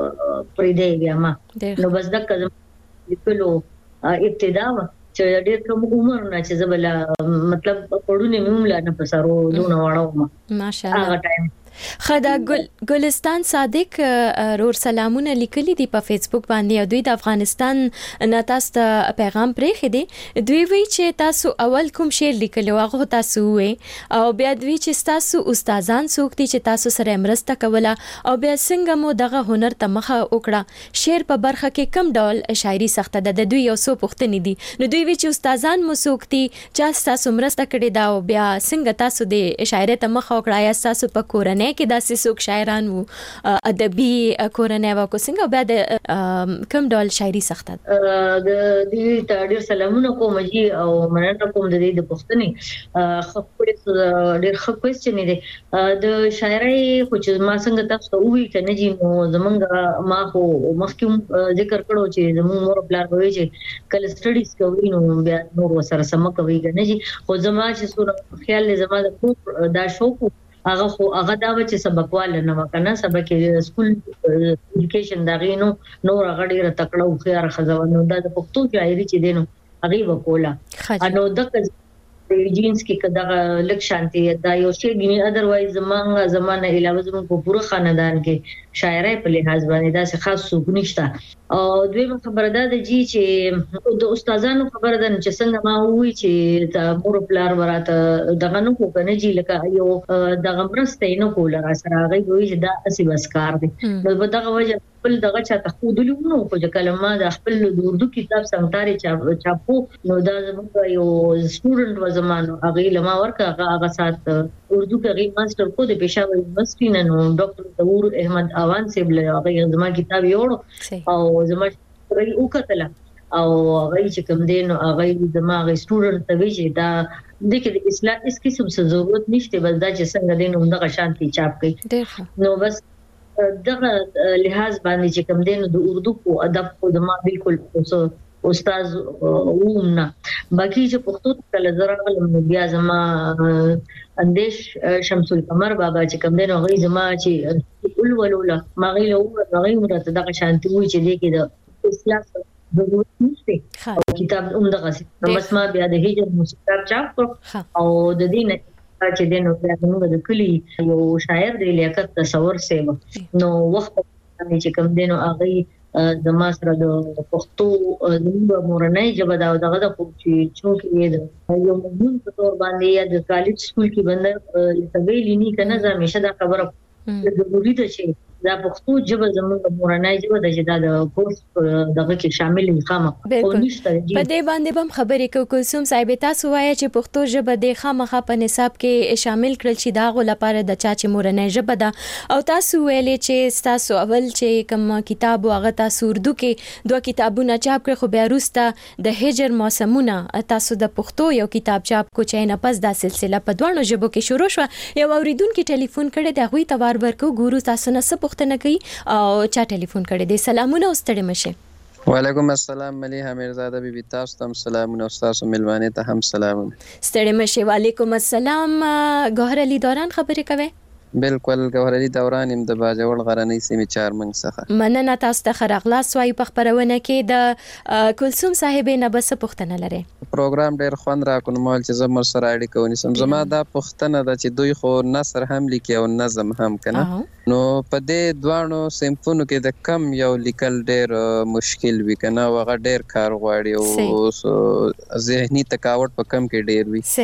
پرې دی بیا ما نو بس دا کله لیکلو ابتدا چې ډېر کوم عمر نه چې زبل مطلب پړونه موملا نه پسارو لونه واړو ماشاءالله هغه ټایم خدا ګلستان صادق رور سلامونه لیکلي دي په فیسبوک باندې او دوی د افغانستان نه تاسو ته پیغام پرې خېدي دوی وی چې تاسو اول کوم شعر لیکلو هغه تاسو وې او بیا دوی چې تاسو استادان څوک دي چې تاسو سره مرسته کوله او بیا څنګه مو دغه هنر ته مخه وکړه شعر په برخه کې کم ډول شاعري سخته ده د دوی یو څو پوښتنې دي نو دوی وی چې استادان مو څوک دي چې تاسو مرسته کړې دا او بیا څنګه تاسو د شاعري ته مخه وکړه یا تاسو په کورنۍ کې داسې څوک شاعران وو ادبي کورنۍ واکو څنګه بیا د کم ډول شاعري سخته د دې ډېر سلامونه کوم جی او مننه کوم د دې د پښتنې خپل ډېر خپل چې نه دي د شاعري خو چې ما څنګه تاسو وی کنه جی نو زمونږ ما خو مخکې ذکر کړو چې زمونږ مور پلار وایي چې کله سټډیز کوي نو بیا نور وسره سم کوي کنه جی خو زما چې سور خیال زما د دا شوق هغه دا چې سبق نه وکنه سبق سکول ایجوکیشن دا غینو نور غړي تکړه او خيار خزوانو دا د پښتو شاعري چې دینو هغه وکولا انو د جینز کې کدا لک شانتي دا یو شی دی اذروایز زمانه علاوه زموږ په پوره خاندان کې شاعرای په لحاظ باندې دا څه خاص څوک نشته او دوی خبره ده جی چې د استادانو خبره ده چې څنګه ما وی چې د مور پلار وراته دغه نو کو کنه جی لکه یو دغه مرسته نه کوله را سره هغه وی چې دا اسی بس کار دی نو په دغه وجه خپل دغه چاته خودلو نو کو چې کلمه د خپل اردو کتاب سمتاري چاپو نو دا زموږ یو سټوډنټ و زمانو هغه لما ورکه هغه سات اردو کې ماستر کو د پېښور یونیورسيټي نه نو ډاکټر تور احمد اوان صاحب له هغه زما کتاب یوړو او زما ری وکتل او هغه چې کوم دین هغه زما هغه سټوډنټ ته وی چې دا د کې د اصلاح اس قسم څه ضرورت نشته بل دا چې څنګه دین همدغه شانتي چاپ کړي نو بس دغه لحاظ باندې چې کوم دین د اردو کو ادب کو د ما بالکل استاد وومنا باقي چې پښتو کله زرا علم بیا زما اندیش شمس القمر بابا چې کوم دین هغه زما چې ولولا ما غیله هغه مرته دغه شانتي وي چې دې کې د اصلاح ضرورت نشته او کتاب همدغه بس ما بیا د هجر موسیقي چاپ کړ او د دې چې دنو موږ د کلی یو شاعر دی لیاقت تصور سیو نو وخت چې کوم دینو هغه د ماسره د پښتو د مورنۍ جبه دا دغه د چې یو مضمون په تور باندې یا د کالج سکول کې باندې لټوي لنی کنه زه همیشه دا خبره ضروري ده چې دا پښتو جبه زموږ مورنۍ جبه د کورس دغه کې شامل خامه او نشته په دې باندې هم خبرې کو کوم صاحب تاسو وایي چې پښتو جبه د خامخه په نصاب کې شامل کړل شي دا غو لپاره د چا چې مورنۍ جبه ده او تاسو ویلې چې تاسو اول چې کوم کتاب واغه تاسو اردو کې دوه کتابونه چاپ کړ خو بیا وروسته د هجر موسمونه تاسو د پښتو یو کتاب چاپ کو چې نه پس دا سلسله په دوه ژبو کې شروع شو یو اوریدونکو ټلیفون کړي دا غوي تبار ورکو ګورو تاسو نه پښتنه کوي او چا ټلیفون کړي دي سلامونه واستړي مشه وعلیکم السلام ملیحه میرزاده بیبي تاسو ته سلامونه او تاسو ملوانه ته هم سلامونه ستړي مشه وعلیکم السلام ګوهر علي دوران خبرې کوي بالکل ګوهر علي دوران د باجوړ غرنۍ سیمې چارمنګ څخه مننه تاسو ته خراغلاس وای په خبرونه کې د کلثوم صاحب نه بس پښتنه لري پروګرام ډیر خوند راکون مول چې زموږ سره اړیکه ونیسم زما دا پښتنه د چې دوی خو نثر هم لیکي او نظم هم کنه نو په دې دوانو سیمفونو کې د کم یو لیکل ډیر مشکل وی کنه وغه ډیر کار غواړي او ذهني تکاوت په کم کې ډیر وی صحیح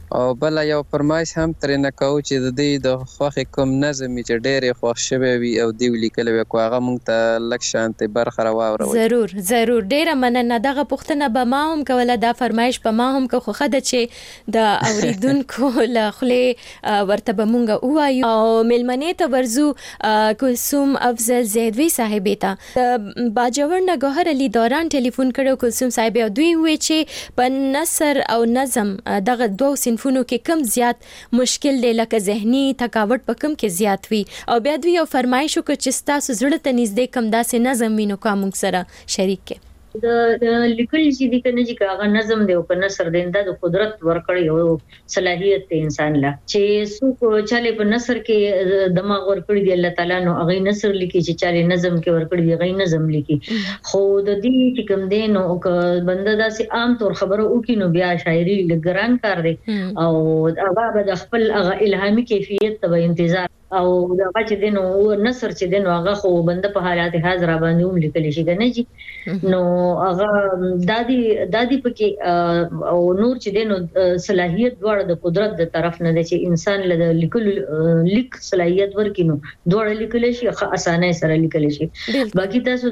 او بل یو فرمایش هم ترې نه کوو چې د دې د خوښ کوم نظم چې ډېر خوښ شوی وي او دی لیکل وي کو هغه مونږ ته لک شانته برخه راوړو ضرور ډیره مننه دغه پوښتنه به ما هم کوله دا فرمایش په ما هم کو خده چې د اوریدونکو له خله ورته به مونږ وایو او ملمنې ته ورزو کلثوم افضل زیدوی صاحب ته باجوړ نه ګوهر علي دوران ټلیفون کړو کلثوم صاحب او دوی وی چې په نثر او نظم دغه دوه صنفونو کې کم زیات مشکل دی لکه ذهني تکاوت په کم کې زیات وي او بیا دوی یو فرمایش وکړ چې تاسو زړه ته نږدې کم داسې نظم وینو کوم سره شریک کې د لیکل چې د کنه چې هغه نظم دی او کنه سر دیندا د قدرت ورکړی او صلاحیت ته انسان لا چې څوک چاله په نثر کې دماغ ورکړی دی الله تعالی نو هغه نثر لیکي چې چاله نظم کې ورکړی دی هغه نظم لیکي خو د دې چې کوم دی نو بنده داسې عام طور خبره وکي نو بیا شاعري لګران کار دی او هغه د خپل هغه الهامي کیفیت ته انتظار او دا چې دینو نثر چې دینو هغه خو بنده په حالات حاضر باندې هم لیکل شي کنه جی نو هغه دادی پکې او نور چې دینو صلاحیت دوړ د قدرت د طرف نه دی چې انسان له لیک صلاحیت ورکینو دوړ لیکل شي اسانه سره لیکل شي باقي تاسو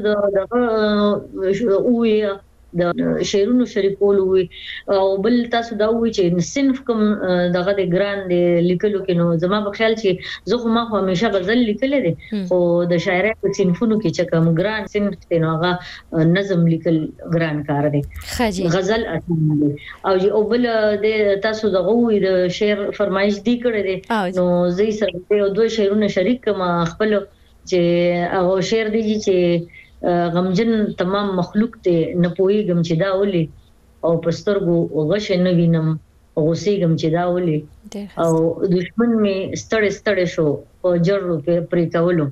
دغه اوه د شعرونو شریکول وي او بل تاسو دا وی چې صنف کوم دغه د ګران دی لیکلو کې نو زما په خیال چې زه خو ما همیشه غزل لیکل دي خو د شاعرۍ په صنفونو کې چې کوم ګران صنف دی نو هغه نظم لیکل ګران کار دی غزل اسانه دی او بل د تاسو دغه وی د شعر فرمایش دی کړی دی نو زه سره یو دوه شعرونه شریک کما خپل چې هغه شعر دی چې غمجن تمام مخلوق ته نه پويګم چې دا ولي او پسترګو غش نه وینم غوسېګم چې دا ولي او دشمن می ستړ شو په جړو پرې کولو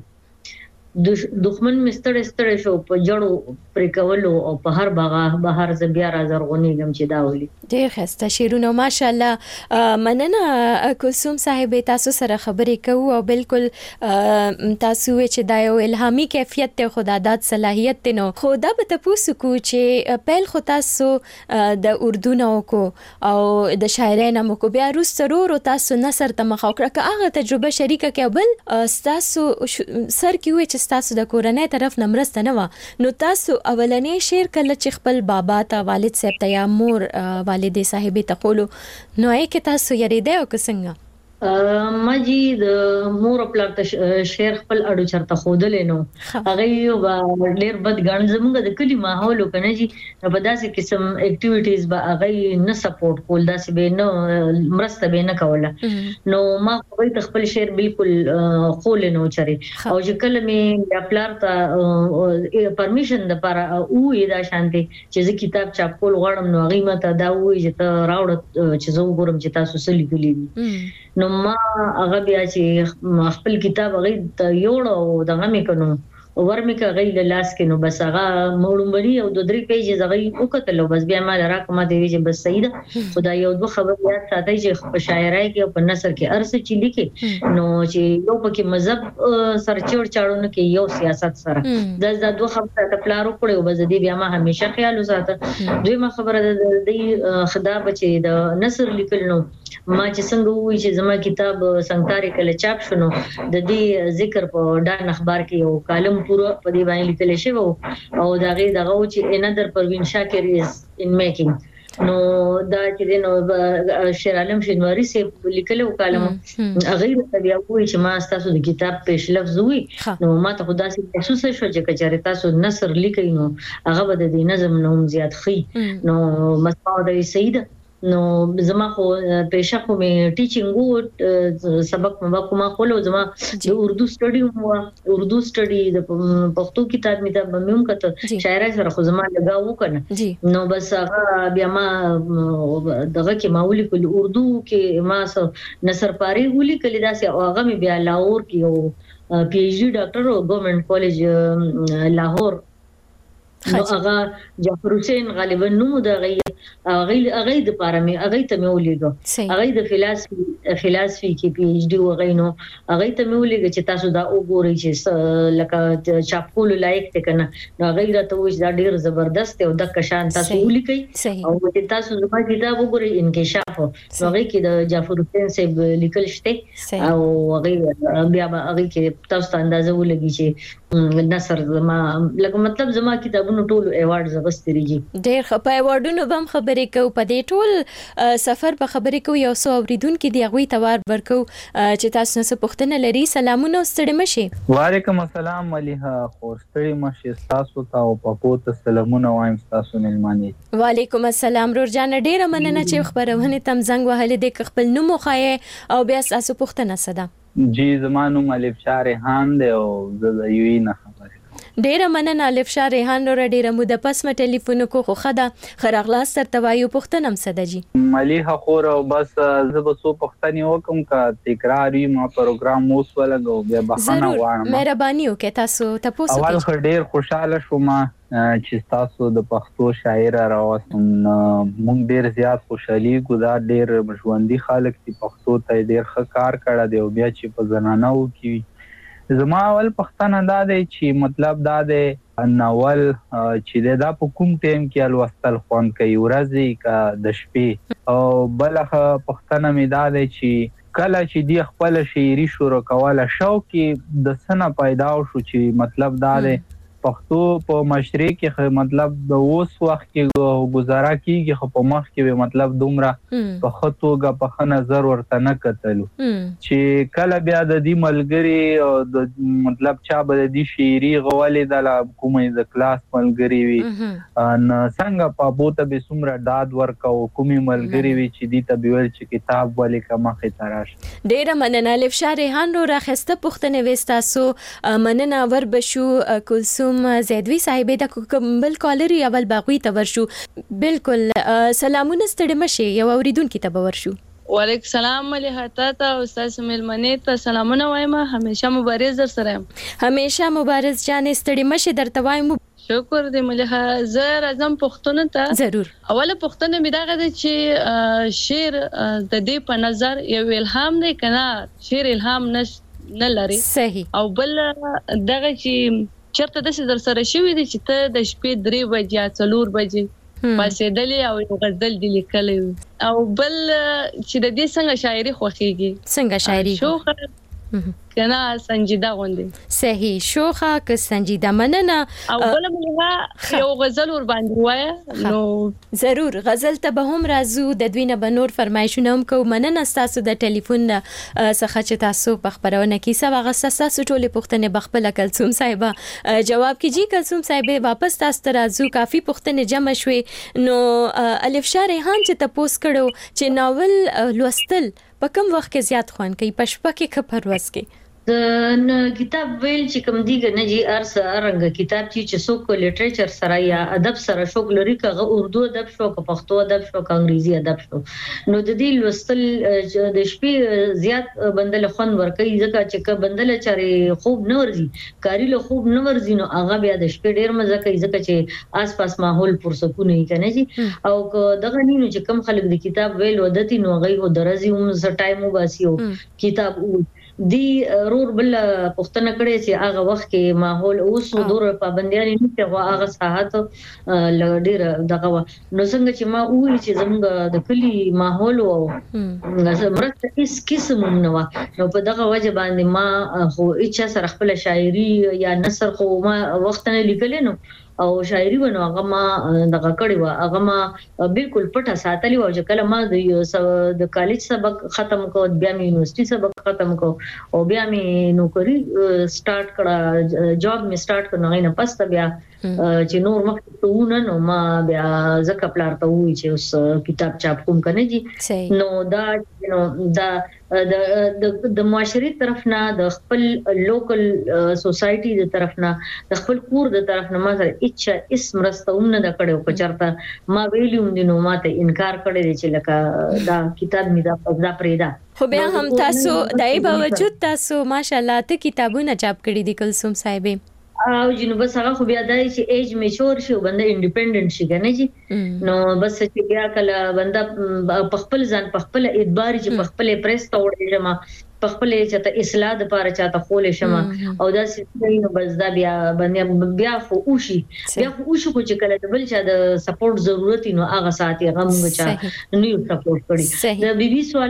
دښمن می ستړ شو په جړو پرې کولو او په هر بهر زبیا را زرغونېګم چې دا ولي ډېر ښه شعرونه ماشاءالله مننه کلثوم صاحب تاسو سره خبرې کوو او بالکل تاسو چې دا یو الهامي کیفیت ته خدادات صلاحیت ته نو خدا به تاسو کو چې پیل خو تاسو د اردو نو کو او د شاعرۍ نو کو بیا روس ضرور تاسو نثر ته مخاوکړه که هغه تجربه شریکه کې بل تاسو سر کې وي چې تاسو د کورنۍ طرف نمرسته نه و نو تاسو اولنې شعر کله چې خپل بابا ته والد صاحب ته یا مور والدې صاحبې ته قولو نو کې تاسو یریده او څنګه ما جی د مور خپل شعر خپل اډو چرته خودلې نو هغه یو ډېر بد ګڼ زموږ د کلی ماحول کنه جی په داسې قسم اکټیویټیز به هغه نه سپورټ کول داسې به نه مرسته به نه کوله نو ما خپل شعر بالکل خول نه چري او چې کله می خپل ته پرمیشن د پر او دا شانتي چې زه کتاب چاپ کول غواړم نو هغه ماته دا وایي چې راوړ چې زه وګورم چې تاسو څه لیکلي نو ما هغه بیا چې خپل کتاب هغه ته یوړو دغه مې کنو ورمکه غیله لاس کې نو بس هغه موړمبري او د درې پیجز هغه وکړلو بس بیا ما راکمه دی چې بس صحیح ده خدای یو دوه خبر یاد ساتي چې په شاعرۍ کې او په نثر کې ارسه چې لیکي نو چې یو پکې مذهب سرچور چاړو کې یو سیاست سره د دوه خبره ته پلارو کړو بس دی بیا ما همیشه خیال وساته دوی ما خبره د خدا بچي د نثر لیکل نو ما چې څنګه وی چې زما کتاب څنګه کله چاپ شونو د دې ذکر په ډان اخبار کې یو کالم پورا په دې باندې لیکل شوی او دغه چې انذر پروین شاکر از ان میکینګ نو دا چې نو شیر عالم شینواری سي لیکلو کالم غیر طبيعي کوئی چې ما تاسو د کتاب پیش لفظ وي نو ما ته خدا سي محسوس شو چې کچاره تاسو نثر لیکي نو هغه به د دې نظم نوم زیات خي نو مسعود سید نو زما خو پېښه خو مې ټیچینګ سبق ما کومه خلو زما د اردو سټډي د پښتو کتاب می ته بموم کته شاعرۍ سره خو زما لګاو کنه نو بس هغه بیا ما دغه کې ماولي په اردو کې ما نثر پاري ولي کلی داسې هغه می بیا لاهور کې یو پی ایچ ډي ډاکټر او ګورنمنت کالج لاهور نو هغه جعفر حسین غالبا نو د هغه د پاره مې هغه ته مې ولېګو هغه د فلسفي کې پی ایچ ډي وغینو هغه ته مې ولېګو چې تاسو دا وګورئ چې لکه چاپول لایق ته کنه نو هغه راته وښ دا ډیر زبردست او د کشان تاسو ولیکي او چې تاسو زما کتاب وګورئ انکشاف نو هغه کې د جعفر حسین صاحب لیکل شته او هغه بیا هغه کې تاسو ته اندازه ولګي چې نصر زما لکه مطلب زما کتابونو ټول ایوارډ زغستريږي ډېر په ایوارډونو بم خبرې کو په دې ټول سفر په خبرې کو یو څو اوریدونکو دی غوي توار ورکو چې تاسو نه پوښتنه لري سلامونه ستړي مشي وعلیکم السلام مليها خور ستړي مشي تاسو ته او پپو ته سلامونه وایم تاسو ملماني وعلیکم السلام رورجان ډېر مننه چې خبرونه تم زنګ وهلې د خپل نوم خو او بیا تاسو پوښتنه صدا جی زمانو الف شاه ریحان دی او د یوې نه خبره ډیر مننه الف شاه ریحان نور ډیر مو د پس م ټلیفون کو خو خدا خراغلاس تر توایو پښتنم صدجی مليها خور او بس زب سو پښتنی وکم کا تکراری ما پروګرام موس ولګو بیا بهانه وانه مهرباني وکړه تاسو تاسو اول ډیر خوشاله شوم چې تاسو د پښتو شاعر راوستم مونږ ډیر زیات خوشالي ګدا ډیر مشوندي خلک چې پښتو ته ډیر ښه کار کړی دی او بیا چې په زنانو کې زما اول پښتنه دا دی چې مطلب دا دی ناول چې دا په کوم ټیم کې الوستل خوان کوي ورځي کا د شپې او بلخه پښتنه می دا دی چې کله چې دی خپل شاعري شروع کوله شوق د سنه پیدا شو چې مطلب دا دی پښتو په معاشره کې مطلب د اوس وخت کې گزاره کیږي خو په مخ کې مطلب دومره په خطوګه په نظر ورته نه کتلو چې کله بیا د دې ملګری او د مطلب چا به د شاعري غوالې د کومې د کلاس ملګری وي ان څنګه په بوته به سمره داد ورکاو کومې ملګری وي چې دې ته ویل چې کتاب ولیکه مخه تراش ډیر مننه الف شاه ریحان رو راخسته پښتنه وستاسو مننه ور بشو کلثوم زیدوی صاحب د بل کالری اول باغوي تورشو بالکل سلامونه ستړي مشي یو اوریدونکو ته ورشو وعلیکم السلام مليها تا استاد ملمنه ته سلامونه وایم همیشه مبارز در سره همیشه مبارز جان ستړي مشي درته وایم شکر دې مليها زه راځم پښتون ته ضرور اوله پښتون می داغه چې شعر د دې په نظر یو الهام دی کنه شعر الهام نه لري صحیح او بل دغه چې چرته د در سره شوې دي چې ته د شپې 3 بجې 4 بجې پاسې دلې او غزل دی لیکلې او بل چې د دې څنګه شاعري خوخيږي څنګه شاعري شوخه کنه سنجیده غوندي صحیح شوخه که سنجیده مننه او بل مليها یو غزل ور باندې وای نو ضرور غزل ته به هم راځو د دوی نه بنور فرمایشونه هم کو مننه تاسو د ټلیفون څخه چې تاسو په خبرونه کې سبا غساسه ټوله پښتنه بخپله کلثوم صاحب جواب کیږي کلثوم صاحب واپس تاسو ته راځو کافي پښتنه جمع شوي نو الف شاه ریحان چې تاسو کړو چې ناول لوستل په کوم وخت کې زیات خوان کوي پښپا کې کپروس کې د کتاب ویل چې کوم دیګ نه جی ارنګ کتاب چې څوک لټریچر سره یا ادب سره شوق لري کغه اردو ادب شو که پښتو ادب شو که انګریزي ادب شو نو د دې لوستل د شپې زیات بندل خون ورکي ځکه چې بندل چاري خوب نه ورزي کاری له خوب نه ورزي نو هغه بیا د شپې ډیر مزه کوي ځکه چې آس پاس ماحول پرسکون نه کنه جی او دغه نینو چې کم خلک د کتاب ویل ودتي نو غي هو درزي هم ز ټایم وباسيو کتاب دی رور بل پښتنه کړي چې هغه وخت کې ماحول اوس دور پابنديان نه ته هغه ساحت لډیر دغه نو څنګه چې ما وې چې زموږ د کلی ماحول او مرسته هیڅ قسم نه و نو په دغه وجه باندې ما خو اچھا سره خپل شاعري یا نثر خو ما وخت نه لیکل نو او شاعري ونه هغه ما دغه کړی و هغه ما بالکل پټه ساتلی و چې کله ما د کالج سبق ختم کو بیا مې یونیورسيټي سبق ختم کو او بیا مې نوکری سٹارټ کړه جاب مې سٹارټ کړه نه پس بیا چې نور مخته نو ما بیا زکه پلار ته وی چې اوس کتاب چاپ کوم کنه جی نو دا د معاشري طرف نه د خپل لوکل سوسايټي د طرف نه د خپل کور د طرف نه ما سره اچھا اسم رستونه د کړو په چرته ما ویلیوم دینو ماته انکار کړی چې لکه دا کتاب می دا پرېدا خو بیا هم تاسو دای باوجود تاسو ماشاءالله ته کتابونه چاپ کړی دي کلثوم صاحب او جنو بس هغه خو بیا دای چې ایج میچور شي بنده انډیپندنٹ شي کنه جی نو بس چې بیا کله بنده په خپل ځان په خپل اعتبار چې په خپل پریس ته وړي جما په خپل چاته اصلاح د پاره چاته خولې شمه او دا چې نو بس دا بیا خو اوشي خو چې کله د بل چا د سپورټ ضرورت نو هغه ساتي هغه موږ چا نیو سپورټ کړی د بي بي سوال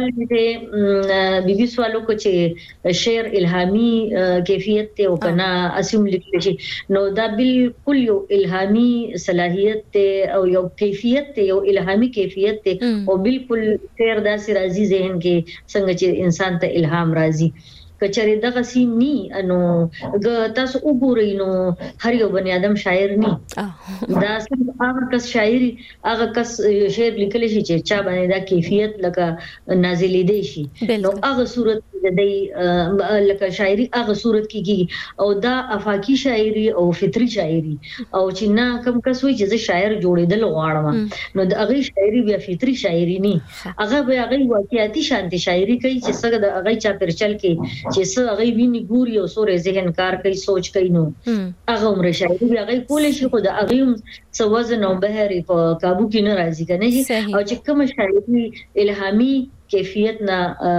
دې بي بي سوالو کو چې شعر الهامي کیفیت ته او کنه اسیم لیکل شي نو دا بالکل یو الهامي صلاحیت ته او یو کیفیت ته یو الهامي کیفیت ته او بالکل شعر داسې راځي ذهن کې څنګه چې انسان ته الهام راځي کچره دغه سینی انو تاسو وګورئ نو هر یو بنی آدم شاعر ني دا هغه کس شاعري هغه کس شعر لیکل شي چې چا باندې دا کیفیت لکه نازلې دی شي نو هغه صورت د لکه شاعري هغه صورت کیږي او دا افاقی شاعري او فطري شاعري او چې نه کم کس وي چې شاعر جوړېدل غواړم نو د هغه شاعري بیا فطري شاعري ني هغه بیا هغه واقعيتي شانتي شاعري کوي چې څنګه د هغه چا پرچل کې چې څه هغه ویني ګوري او سورې ذهن کار کوي سوچ کوي نو هغه عمر شاعري بیا هغه کولې شي خو د هغه څه وزن او بهري په काबू کې نه راځي کنه او چې کوم شاعري الهامي کیفیت نه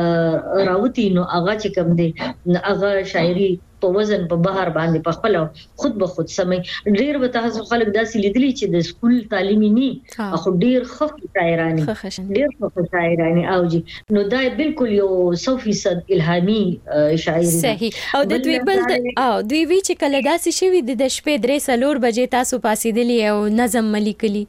راوتی نو هغه چې کوم دی هغه شاعري په وزن په بهر باندې په خپل خود به خود سمې ډیر به تاسو خلک داسې لیدلی چې د سکول تعلیمي نه خو ډیر خف شاعرانی ډیر خف شاعرانی او جی نو دا بالکل یو 100% الهامي شاعري صحیح او د دوی بل او دوی وی چې کله داسې شوی د شپې 3 بجې تاسو پاسېدلی او نظم ملیکلی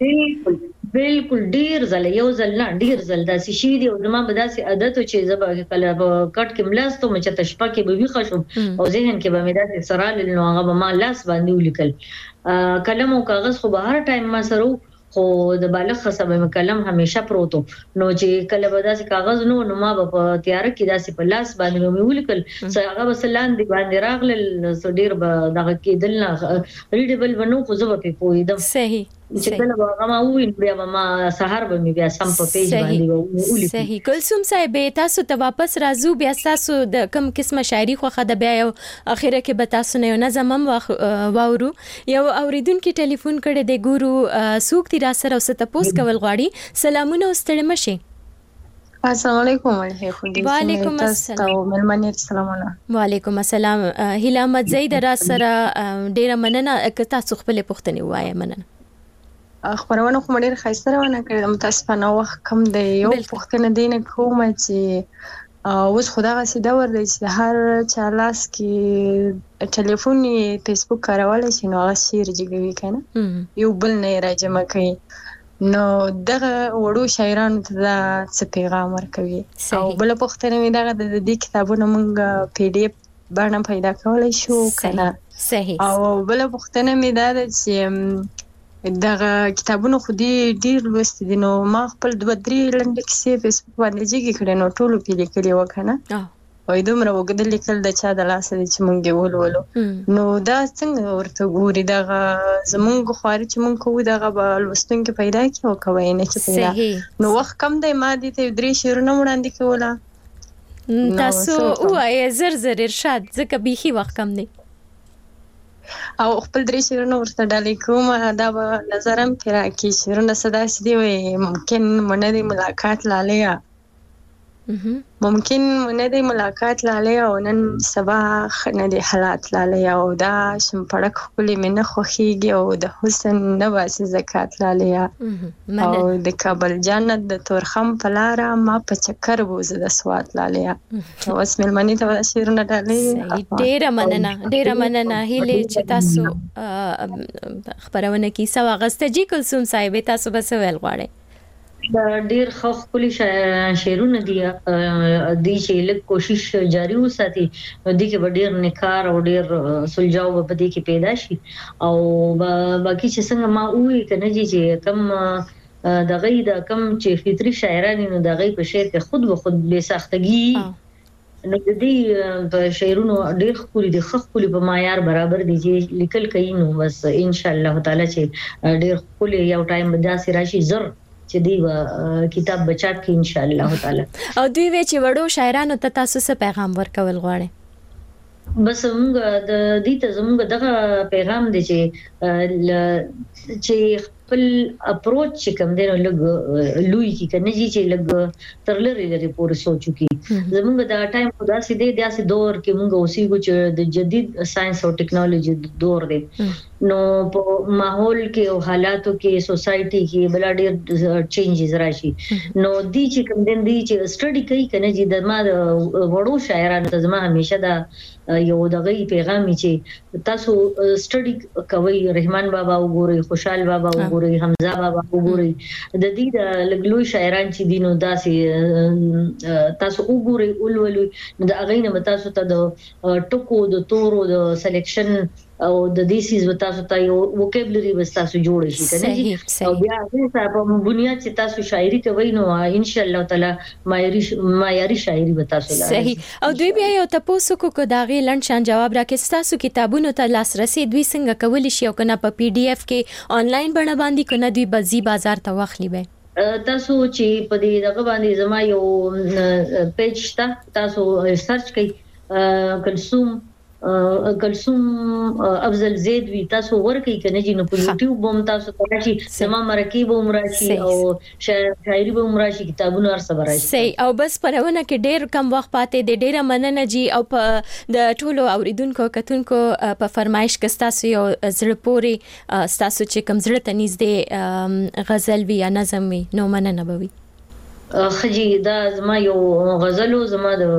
بالکل ډیر زل یو زل نه ډیر زل داسې شي دی او زما به داسې عادت چې زبا کله کټ کې ملاستو مچ ته شپه کې به وی خشم او ذهن کې به مې داسې سرال نو هغه ما لاس باندې ولیکل قلم او کاغذ خو به هر ټایم ما سره خو د بالغ خصبه مې قلم همیشه پروتو نو چې کله به داسې کاغذ نو ما به په تیار کې داسې په لاس باندې مې ولیکل هغه بسلان دی باندې راغل ډیر به دغه کېدل نه ریډیبل بنو خو زبا په پویدم صحیح چې کله به ما وین بیا ما سحر به مې بیا سم په پیج باندې ولیکل صحیح کلثوم صاحب تاسو ته واپس راځو بیا تاسو د کم قسمه شاعري خو خده بیا یو اخیره کې به تاسو نه نظم واورو یو اوریدونکو ټلیفون کړي د ګورو سوق تیر سره اوس ته پوس کول غواړي سلامونه واستړم شي السلام علیکم وعلیکم السلام ملمنه سلامونه وعلیکم السلام هیله احمد زید را سره ډیره مننه که تاسو خپل پوښتنه وایي مننه خبرونه کوم ډیر خاصه روانه کړم متاسفانه وخت کم دی یو پوښتنه دینه کوم چې اوس خدای سي دا ور دی چې هر چا لاس کې ټلیفون فیسبوک کارول شي نو هغه شعر جوړوي کنه یو بل نه راجمه کوي نو دغه وړو شاعرانو ته دا څه پیغام ورکوي او بل پوښتنه مې دغه د دې کتابونو مونږ پی ډی اف باندې پیدا کولای شو کنه صحیح او بل پوښتنه مې دا چې دغه کتابونو خو دې ډیر لوستي دي نو ما خپل 2-3 لنډ کیسې فیسبوک باندې جګې کړې نو ټولو کې لیکلي وکنه وای دومره وګدل لیکل د چا د لاس دې چې مونږ ولولو نو دا څنګه ورته ګوري دغه زمونږ خواري چې مونږ کوو دغه به لوستونکو پیدا کی او کوي نه چې پیدا نو وخت کم دی ما دې ته درې شعرونه وړاندې کوله تاسو وای زر ارشاد ځکه بيخي وخت کم دی او خپل درې شعرونه ورته ډالې کوم دا به نظرم پیرا کی شعرونه صدا سي دی ممکن منه ملاقات لالیا ممکن نه دی ملاقات لاله او نن سبا نه دی حالات لاله او دا شمپړک خپل منه خوخيږي او د حسن نه واسي زکات لاله او د کابل جنت د تورخم پلاره ما په چکر بوزه د سوات لاله اوس ملمنی ته شیرونه ډالې ډیره مننه هیله چې تاسو خبرونه کی سو اگست جی کلثوم صاحب تاسو بس ویل غواړئ ډیر خپل شعرونه دي چې لږ کوشش جاری وساتي د کې ډیر نکار او ډیر سلجاو په دې کې پیدا شي او باقي چې څنګه ما وې کنه چې کم د غي د کم چې فطري شاعرانو نو د غي په شعر کې خود به خود به سختګي نو د دې په شعرونو ډیر خوري د خپل په معیار برابر دي چې لیکل کوي نو بس ان شاء الله تعالی چې ډیر خپل یو ټایم به داسې راشي زر چې دی کتاب بچات کې ان شاء الله تعالی او دوی وی چې وړو شاعرانو ته تاسو څه پیغام ورکول غواړي بس موږ د دې ته زموږ دغه پیغام دی چې خپل اپروچ چې کوم دی نو لګ لوی کی کنه چې لګ تر لري پورې سوچو کی زموږ د ټایم په داسې دور کې موږ اوسېږو چې د جدید ساينس او ټیکنالوژي دور دی نو په ماحول کې او حالاتو کې سوسايټي کې بل ډېر چینجز راشي نو دي چې کوم دي چې سټډي کوي کنه چې د ما وړو شاعرانو ته زما همیشه دا یو دغه پیغام چې تاسو سټډي کوي رحمان بابا وګورئ خوشحال بابا وګورئ حمزه بابا وګورئ د دې د لګلوي شاعران چې دینو داسې تاسو وګورئ اولولو د اغې نه تاسو ته د ټکو د تورو د سلیکشن او د دې سیز تاسو ته یو وکیبلری تاسو جوړ شي کنه او بیا هغه په بنیاد چې تاسو شاعري کوي نو ان شاء الله تعالی معیاري شاعري تاسو لاره صحیح او دوی بیا یو تاسو کو داغه لند شان جواب راکې تاسو کتابونو ته لاسرسي دوی څنګه کولی شي او کنه په پی ډی اف کې آنلاین بڼه باندې کنه دوی بزی بازار ته واخلي به تاسو چې په دې دغه باندې زما یو پیج شته تاسو سرچ کړئ کلثوم افضل زید وی تاسو ورکې کنه چې نو په یوټیوب هم تاسو تراشي سما مرکب هم راشي او شاعري به هم راشي کتابونه ور سره راشي صحیح او بس پرونه کې ډېر کم وخت پاتې د ډېر مننه جی او په د ټولو اوریدونکو کتونکو په فرمایش کې تاسو یو زړه پوري تاسو چې کم زړه ته نږدې غزل وی یا نظم وی نو مننه بوي خجی دا زما یو غزلو زما د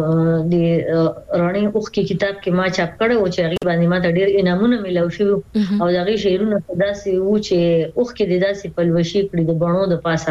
رانی اوخ کی کتاب کې ما چاپ کړو چې هغه باندې ما ته ډېر انعامونه ملو شو او دغه شعرونه داسې و چې اوخ کې داسې پلوشي کړی د بڼو د پاسه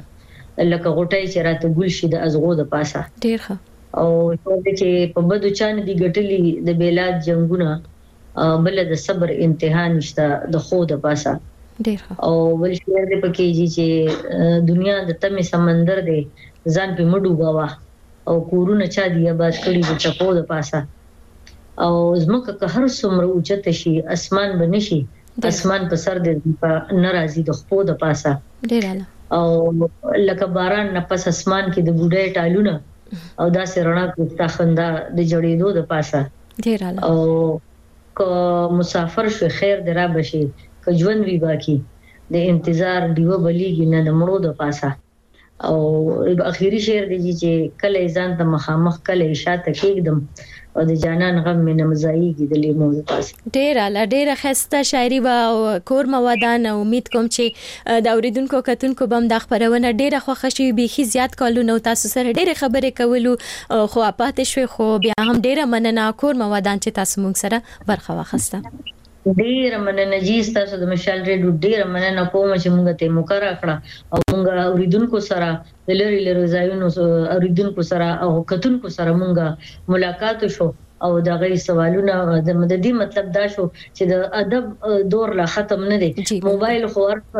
لکه غټي چې راته ګل شي د ازغو د پاسه ډېر ښه او چې په بدو چان دی ګټلي د بیلاد جنگونه بل د صبر امتحان نشته د خو د پاسه او بل شعر دې پکې چې دنیا د تمه سمندر دی ځان په مډو غوا او کورونه چا دی آباد کړي د چپو د پاسه او زمکه که هر څومره اوچته شي اسمان بنشي اسمان په سر دې ناراضي د خپو د پاسه ډیراله او لکه باران نه پس اسمان کې د ګډه ټالونه او داسې رڼا کوستا خندا د جړېدو د پاسه ډیراله او که مسافر شو خیر درا بشي ژوند وی باقی د انتظار دیو بلیږي نه د مړو د پاسه او اخیری شعر دی چې کله ځان ته مخامخ کله شاته کېږم او د جانان غم مې نمزایږي د لیمو د پاسه ډېره خسته شاعري او کور موادان امید کوم چې د اوریدونکو کتونکو بم د خبرونه ډېره خوښ شي بيخي زیات کالو نو تاسو سره ډېره خبرې کولو خو پاتې شوي خو بیا هم ډېره مننه کور موادان چې تاسو مونږ سره برخه واخسته ډیر مننه جی تاسو د مشال ریډیو ډیر مننه کوم چې موږ ته مقرره کړه او موږ اوریدونکو سره د لری ځایونو اوریدونکو سره او کتونکو سره موږ ملاقات شو او دا غي سوالونه د مددي مطلب دا شو چې د ادب دور لا ختم نه دی موبایل خو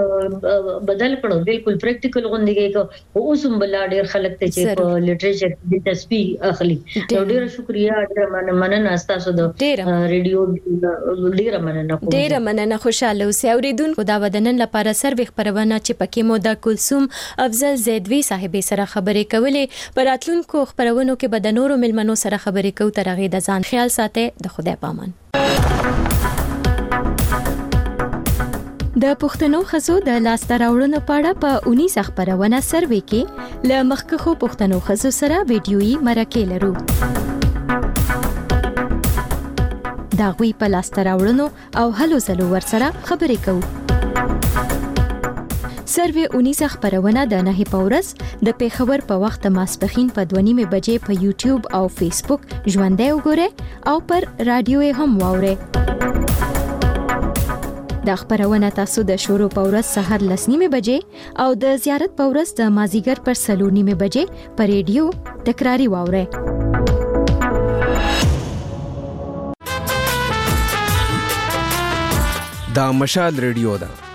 بدل کړو بالکل پریکټیکل غونډه کې او اوس هم بل ډیر خلک ته چې په لټریچر د تسبیح اخلي ډیر شکریا ډیر مننه تاسو د ریډیو ډیر مننه خوشاله اوسئ اوریدونکو دا ودنن لپاره سروي خبرونه چې پکې مو د کلثوم افضل زیدوی صاحب سره خبرې کولې پراتلونکو خبرونو کې به د نورو ملمنو سره خبرې کوو ترغه د ځان خیال ساتي د خدای پامان د پښتنو خزو د لاس تراوړنو پاړه په 19 خبرونه سروي کې ل مخکخو پښتنو خزو سره ویډیويي مرکه لرو دا غوي په لاس تراوړنو او هلو زلو ور سره خبرې کوو سروي 19 خبرونه د نه پورس د پیښور په وخت ماسپخین په 2:30 بجې په یوټیوب او فیسبوک ژوندۍ وګورئ او پر رادیو هم واورئ د خبرونه تاسو د شروع پورس سحر 9:30 بجې او د زیارت پورس د مازیګر پر 3:30 بجې پر ریډیو تکراری واورئ دا مشال ریډیو ده